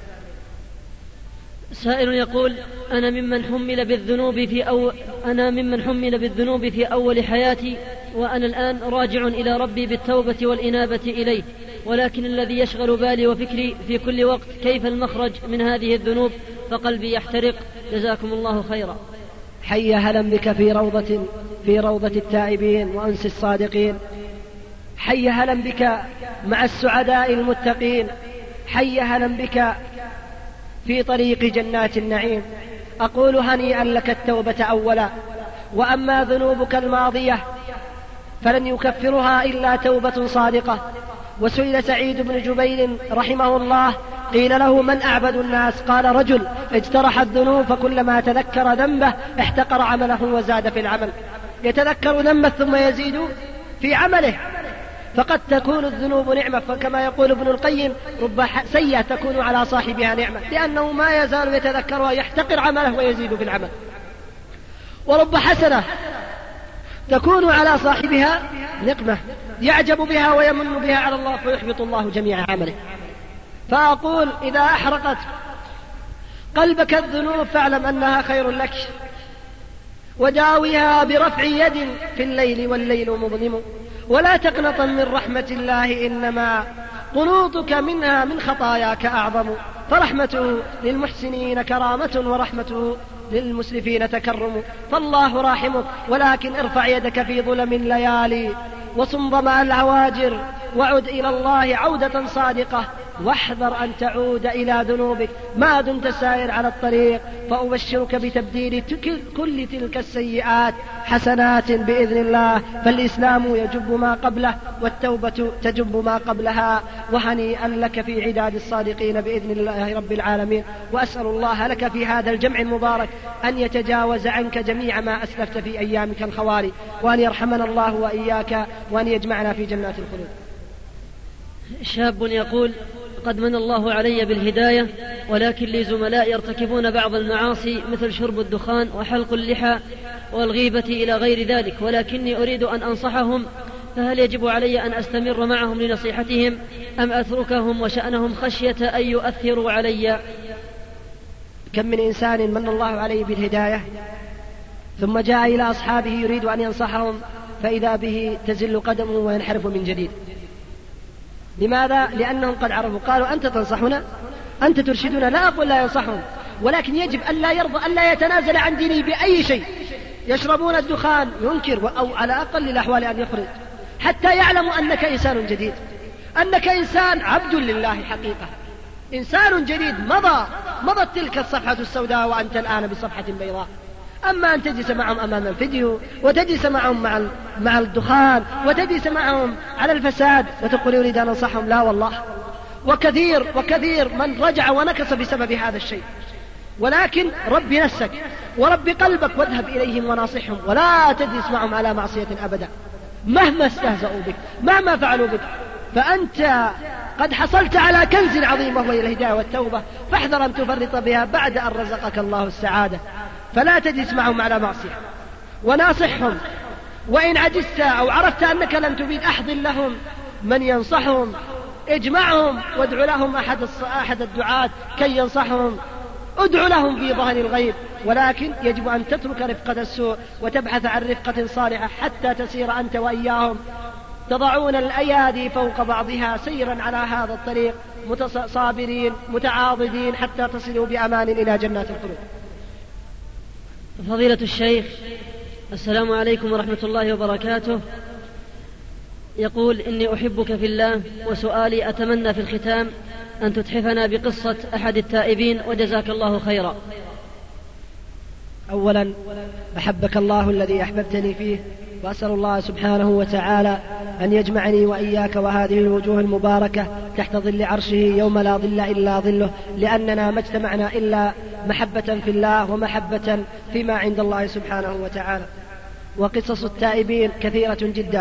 سائل يقول أنا ممن حمل بالذنوب في أو أنا ممن حمل بالذنوب في أول حياتي، وأنا الآن راجع إلى ربي بالتوبة والإنابة إليه، ولكن الذي يشغل بالي وفكري في كل وقت كيف المخرج من هذه الذنوب، فقلبي يحترق. جزاكم الله خيرا. حي هلا بك في روضة في روضة التائبين وأنس الصادقين، حي هلا بك مع السعداء المتقين، حي هلا بك في طريق جنات النعيم. أقول هنيئا لك التوبة أولا، وأما ذنوبك الماضية فلن يكفرها إلا توبة صادقة. وسئل سعيد بن جبير رحمه الله قيل له من أعبد الناس؟ قال رجل اجترح الذنوب فكلما تذكر ذنبه احتقر عمله وزاد في العمل. يتذكر ذنبه ثم يزيد في عمله. فقد تكون الذنوب نعمة، فكما يقول ابن القيم رب سيئة تكون على صاحبها نعمة، لأنه ما يزال يتذكرها يحتقر عمله ويزيد في العمل. ورب حسنة تكون على صاحبها نقمة يعجب بها ويمن بها على الله فيحبط الله جميع عمله. فأقول إذا أحرقت قلبك الذنوب فاعلم أنها خير لك، وداويها برفع يد في الليل والليل مظلم، ولا تقنطا من رحمة الله إنما قنوطك منها من خطاياك أعظم. فرحمته للمحسنين كرامة ورحمته للمسرفين تكرم. فالله راحمك ولكن ارفع يدك في ظلم الليالي وصم ظمأ العواجر وعد إلى الله عودة صادقة، واحذر أن تعود إلى ذنوبك ما دمت سائر على الطريق. فأبشرك بتبديل كل تلك السيئات حسنات بإذن الله، فالإسلام يجب ما قبله والتوبة تجب ما قبلها. وهنيئا لك في عداد الصادقين بإذن الله رب العالمين. وأسأل الله لك في هذا الجمع المبارك أن يتجاوز عنك جميع ما أسلفت في أيامك الخوالي، وأن يرحمنا الله وإياك، وأن يجمعنا في جنات الخلود. شاب يقول قد من الله علي بالهداية، ولكن لي زملاء يرتكبون بعض المعاصي مثل شرب الدخان وحلق اللحى والغيبة إلى غير ذلك، ولكني أريد أن أنصحهم، فهل يجب علي أن أستمر معهم لنصيحتهم أم أتركهم وشأنهم خشية أن يؤثروا علي؟ كم من إنسان من الله عليه بالهداية ثم جاء إلى أصحابه يريد أن ينصحهم فإذا به تزل قدمه وينحرف من جديد. لماذا؟ لأنهم قد عرفوا. قالوا أنت تنصحنا، أنت ترشدنا. لا أقول لا ينصحهم، ولكن يجب أن لا يرضى أن لا يتنازل عن دينه بأي شيء. يشربون الدخان ينكر، أو على أقل الأحوال أن يخرج، حتى يعلموا أنك إنسان جديد، أنك إنسان عبد لله حقيقة، إنسان جديد. مضى مضت تلك الصفحة السوداء وأنت الآن بصفحة بيضاء. أما أن تجلس معهم أمام الفيديو، وتجلس معهم مع مع الدخان، وتجلس معهم على الفساد وتقول يريد أن أنصحهم، لا والله. وكثير وكثير من رجع ونكص بسبب هذا الشيء. ولكن رب نفسك ورب قلبك واذهب إليهم وناصحهم، ولا تجلس معهم على معصية أبدا مهما استهزأوا بك، مهما فعلوا بك. فأنت قد حصلت على كنز عظيم وهي الهداية والتوبة، فاحذر أن تفرط بها بعد أن رزقك الله السعادة. فلا تجلس معهم على معصية، وناصحهم. وإن عجزت أو عرفت أنك لن تفيد أحضر لهم من ينصحهم، اجمعهم وادع لهم أحد أحد الدعاة كي ينصحهم، ادع لهم في ظهر الغيب. ولكن يجب أن تترك رفقة السوء وتبحث عن رفقة صالحة حتى تسير أنت وإياهم تضعون الأيادي فوق بعضها سيرا على هذا الطريق متصابرين متعاضدين حتى تصلوا بأمان إلى جنات الخلود. فضيلة الشيخ، السلام عليكم ورحمة الله وبركاته. يقول إني أحبك في الله، وسؤالي أتمنى في الختام أن تتحفنا بقصة أحد التائبين، وجزاك الله خيرا. أولا أحبك الله الذي أحببتني فيه، وأسأل الله سبحانه وتعالى أن يجمعني وإياك وهذه الوجوه المباركة تحت ظل عرشه يوم لا ظل إلا ظله، لأننا ما اجتمعنا إلا محبة في الله ومحبة فيما عند الله سبحانه وتعالى. وقصص التائبين كثيرة جدا،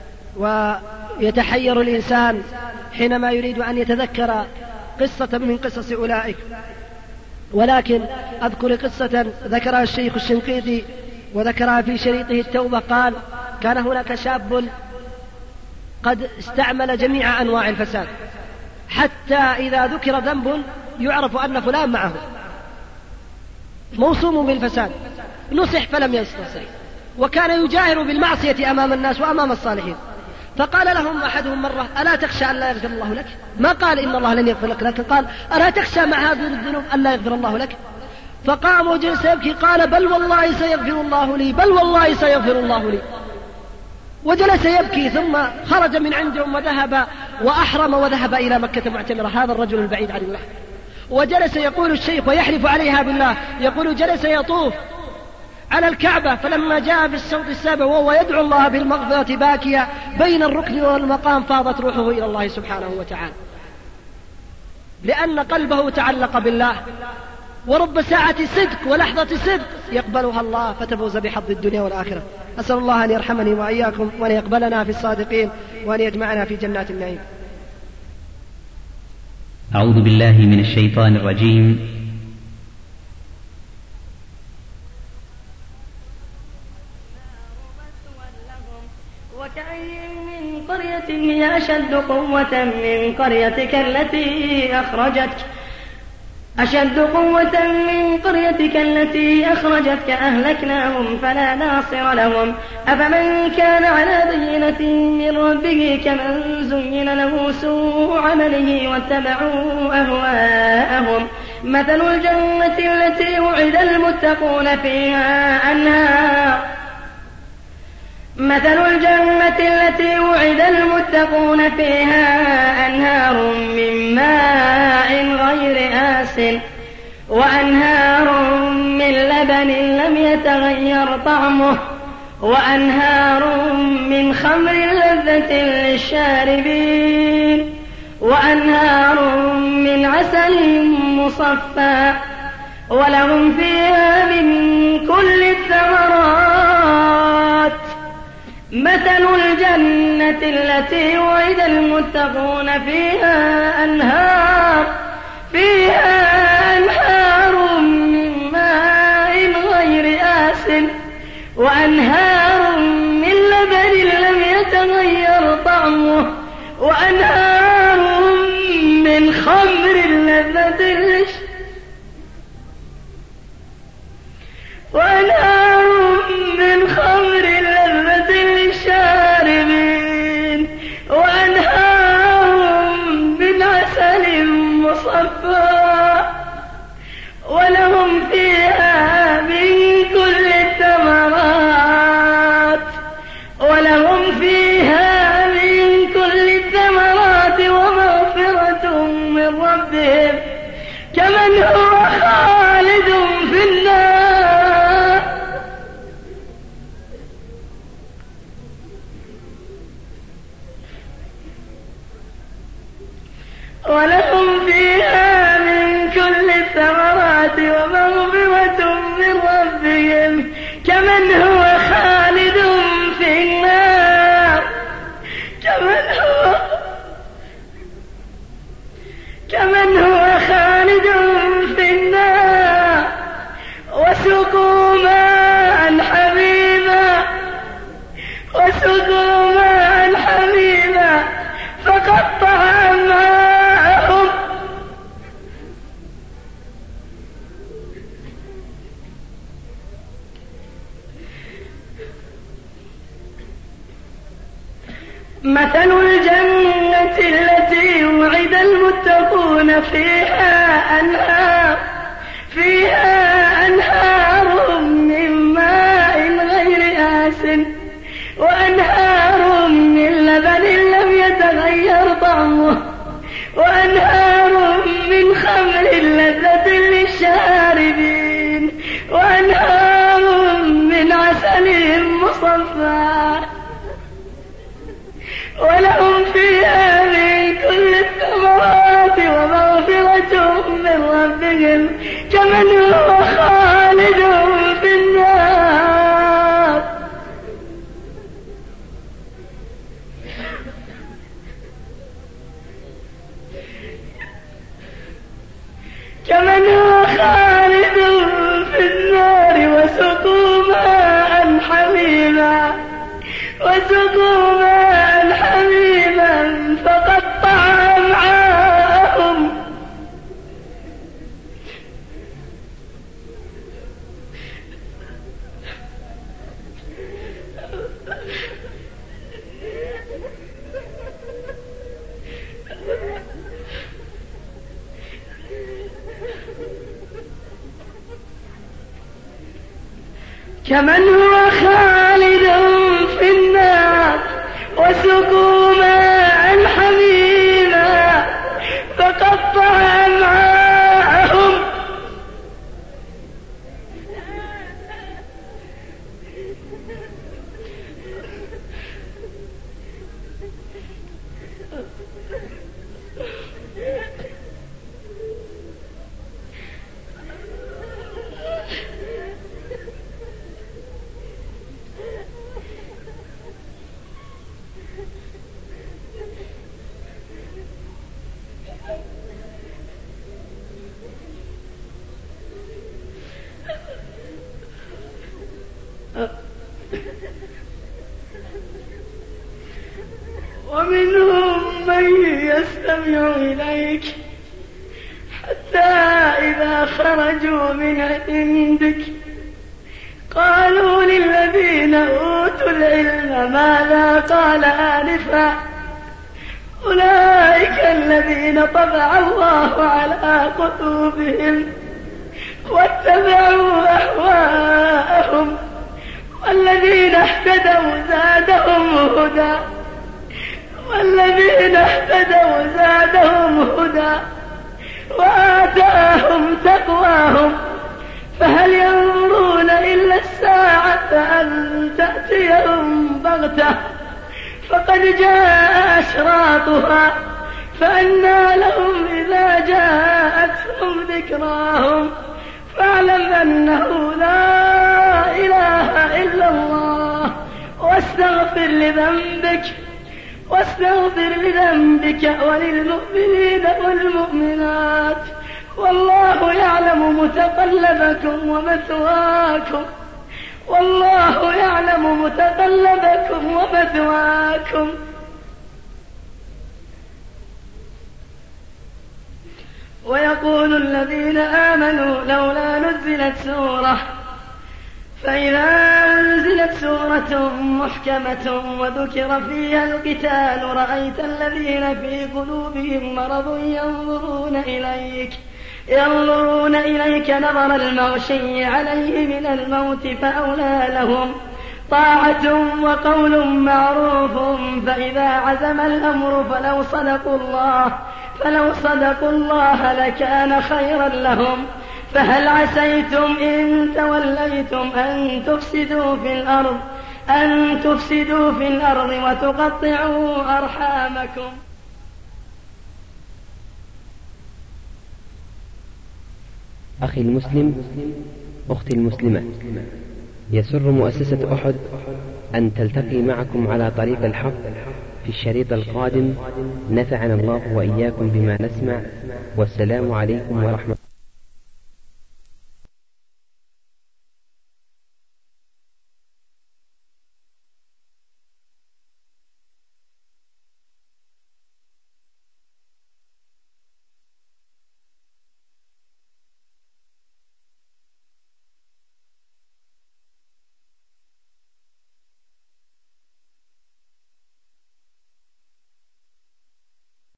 ويتحير الإنسان حينما يريد أن يتذكر قصة من قصص أولئك. ولكن أذكر قصة ذكرها الشيخ الشنقيطي وذكرها في شريطه التوبة. قال كان هناك شاب قد استعمل جميع أنواع الفساد، حتى إذا ذكر ذنب يعرف أن فلان معه موسوم بالفساد نصح فلم يستطع، وكان يجاهر بالمعصية أمام الناس وأمام الصالحين. فقال لهم أحدهم مرة ألا تخشى أن لا يغفر الله لك؟ ما قال إن الله لن يغفر لك، لكن قال ألا تخشى مع هذه الذنوب أن لا يغفر الله لك؟ فقام وجلس يبكي، قال بل والله سيغفر الله لي، بل والله سيغفر الله لي. وجلس يبكي، ثم خرج من عندهم وذهب وأحرم وذهب إلى مكة معتمرة، هذا الرجل البعيد عن الله. وجلس يقول الشيخ ويحلف عليها بالله، يقول جلس يطوف على الكعبة، فلما جاء في الصوت السابع وهو يدعو الله بالمغفرة باكيا بين الركن والمقام فاضت روحه إلى الله سبحانه وتعالى، لأن قلبه تعلق بالله. ورب ساعة صدق ولحظة صدق يقبلها الله فتفوز بحظ الدنيا والآخرة. أسأل الله أن يرحمني وإياكم وأن يقبلنا في الصادقين وأن يجمعنا في جنات النعيم. أعوذ بالله من الشيطان الرجيم. وكأي من قرية هي أشد قوة من قريتك التي أخرجتك أشد قوة من قريتك التي أخرجتك أهلكناهم فلا ناصر لهم. أفمن كان على بينة من ربه كمن زين له سوء عمله واتبعوا أهواءهم. مثل الجنة التي وعد المتقون فيها أنهار مثل الجنة التي وعد المتقون فيها أنهار من ماء غير آسن وأنهار من لبن لم يتغير طعمه وأنهار من خمر لذة للشاربين وأنهار من عسل مصفى ولهم فيها من كل الثمرات. مثل الجنة التي وعد المتقون فيها أنهار فيها أنهار من ماء غير آسن وأنهار من لبن لم يتغير طعمه وأنهار من خمر لذة وأنهار من خمر لذة للشاربين وأنهار من عسل مصفى ولهم فيها من كل الثمرات ولهم فيها من كل الثمرات ومغفرة من ربهم كمن هو خالد في النار ولهم فيها من كل الثمرات ومغفرة من ربهم كمن هو خالد في النار كمن هو كمن هو خالد في النار وسقوا ماء حميما وسقوا ماء حميما فقطع أمعاءهم مثل الجنة التي وعد المتقون فيها أنهار فيها أنهار من ماء غير آسن وأنهار من لبن لم يتغير طعمه وأنهار من خمر لذة للشاربين وأنهار من عسل مصفى ولهم فيها من كل الثمرات ومغفرة من ربهم كمن هو خالد في النار كمن هو خالد في النار وسقوا ماء حميما وسقوا ماء حميما فقطع أمعاءهم كمن هو خالد في النار وسقوا ماء حميما ومنهم من يستمع إليك حتى إذا خرجوا من عندك قالوا للذين أوتوا العلم ماذا قال آنفا أولئك الذين طبع الله على قلوبهم واتبعوا أهواءهم والذين اهتدوا زادهم هدى والذين اهتدوا زادهم هدى وآتاهم تقواهم فهل ينظرون إلا الساعة أن تأتيهم بغتة فقد جاء أشراطها فأنى لهم إذا جاءتهم ذكراهم فاعلم أنه لا إله إلا الله واستغفر لذنبك واستغفر لذنبك وللمؤمنين والمؤمنات والله يعلم متقلبكم ومثواكم والله يعلم متقلبكم ومثواكم. ويقول الذين آمنوا لولا نزلت سورة فإذا أنزلت سورة محكمة وذكر فيها القتال رأيت الذين في قلوبهم مرض ينظرون إليك ينظرون إليك نظر المغشي عليه من الموت فأولى لهم طاعة وقول معروف فإذا عزم الأمر فلو صدقوا الله فلو صدقوا الله لكان خيرا لهم فهل عسيتم إن توليتم أن تفسدوا في الأرض أن تفسدوا في الأرض وتقطعوا أرحامكم. أخي المسلم، أختي المسلمة، يسر مؤسسة أحد أن تلتقي معكم على طريق الحق في الشريط القادم. نفعنا الله وإياكم بما نسمع، والسلام عليكم ورحمة الله.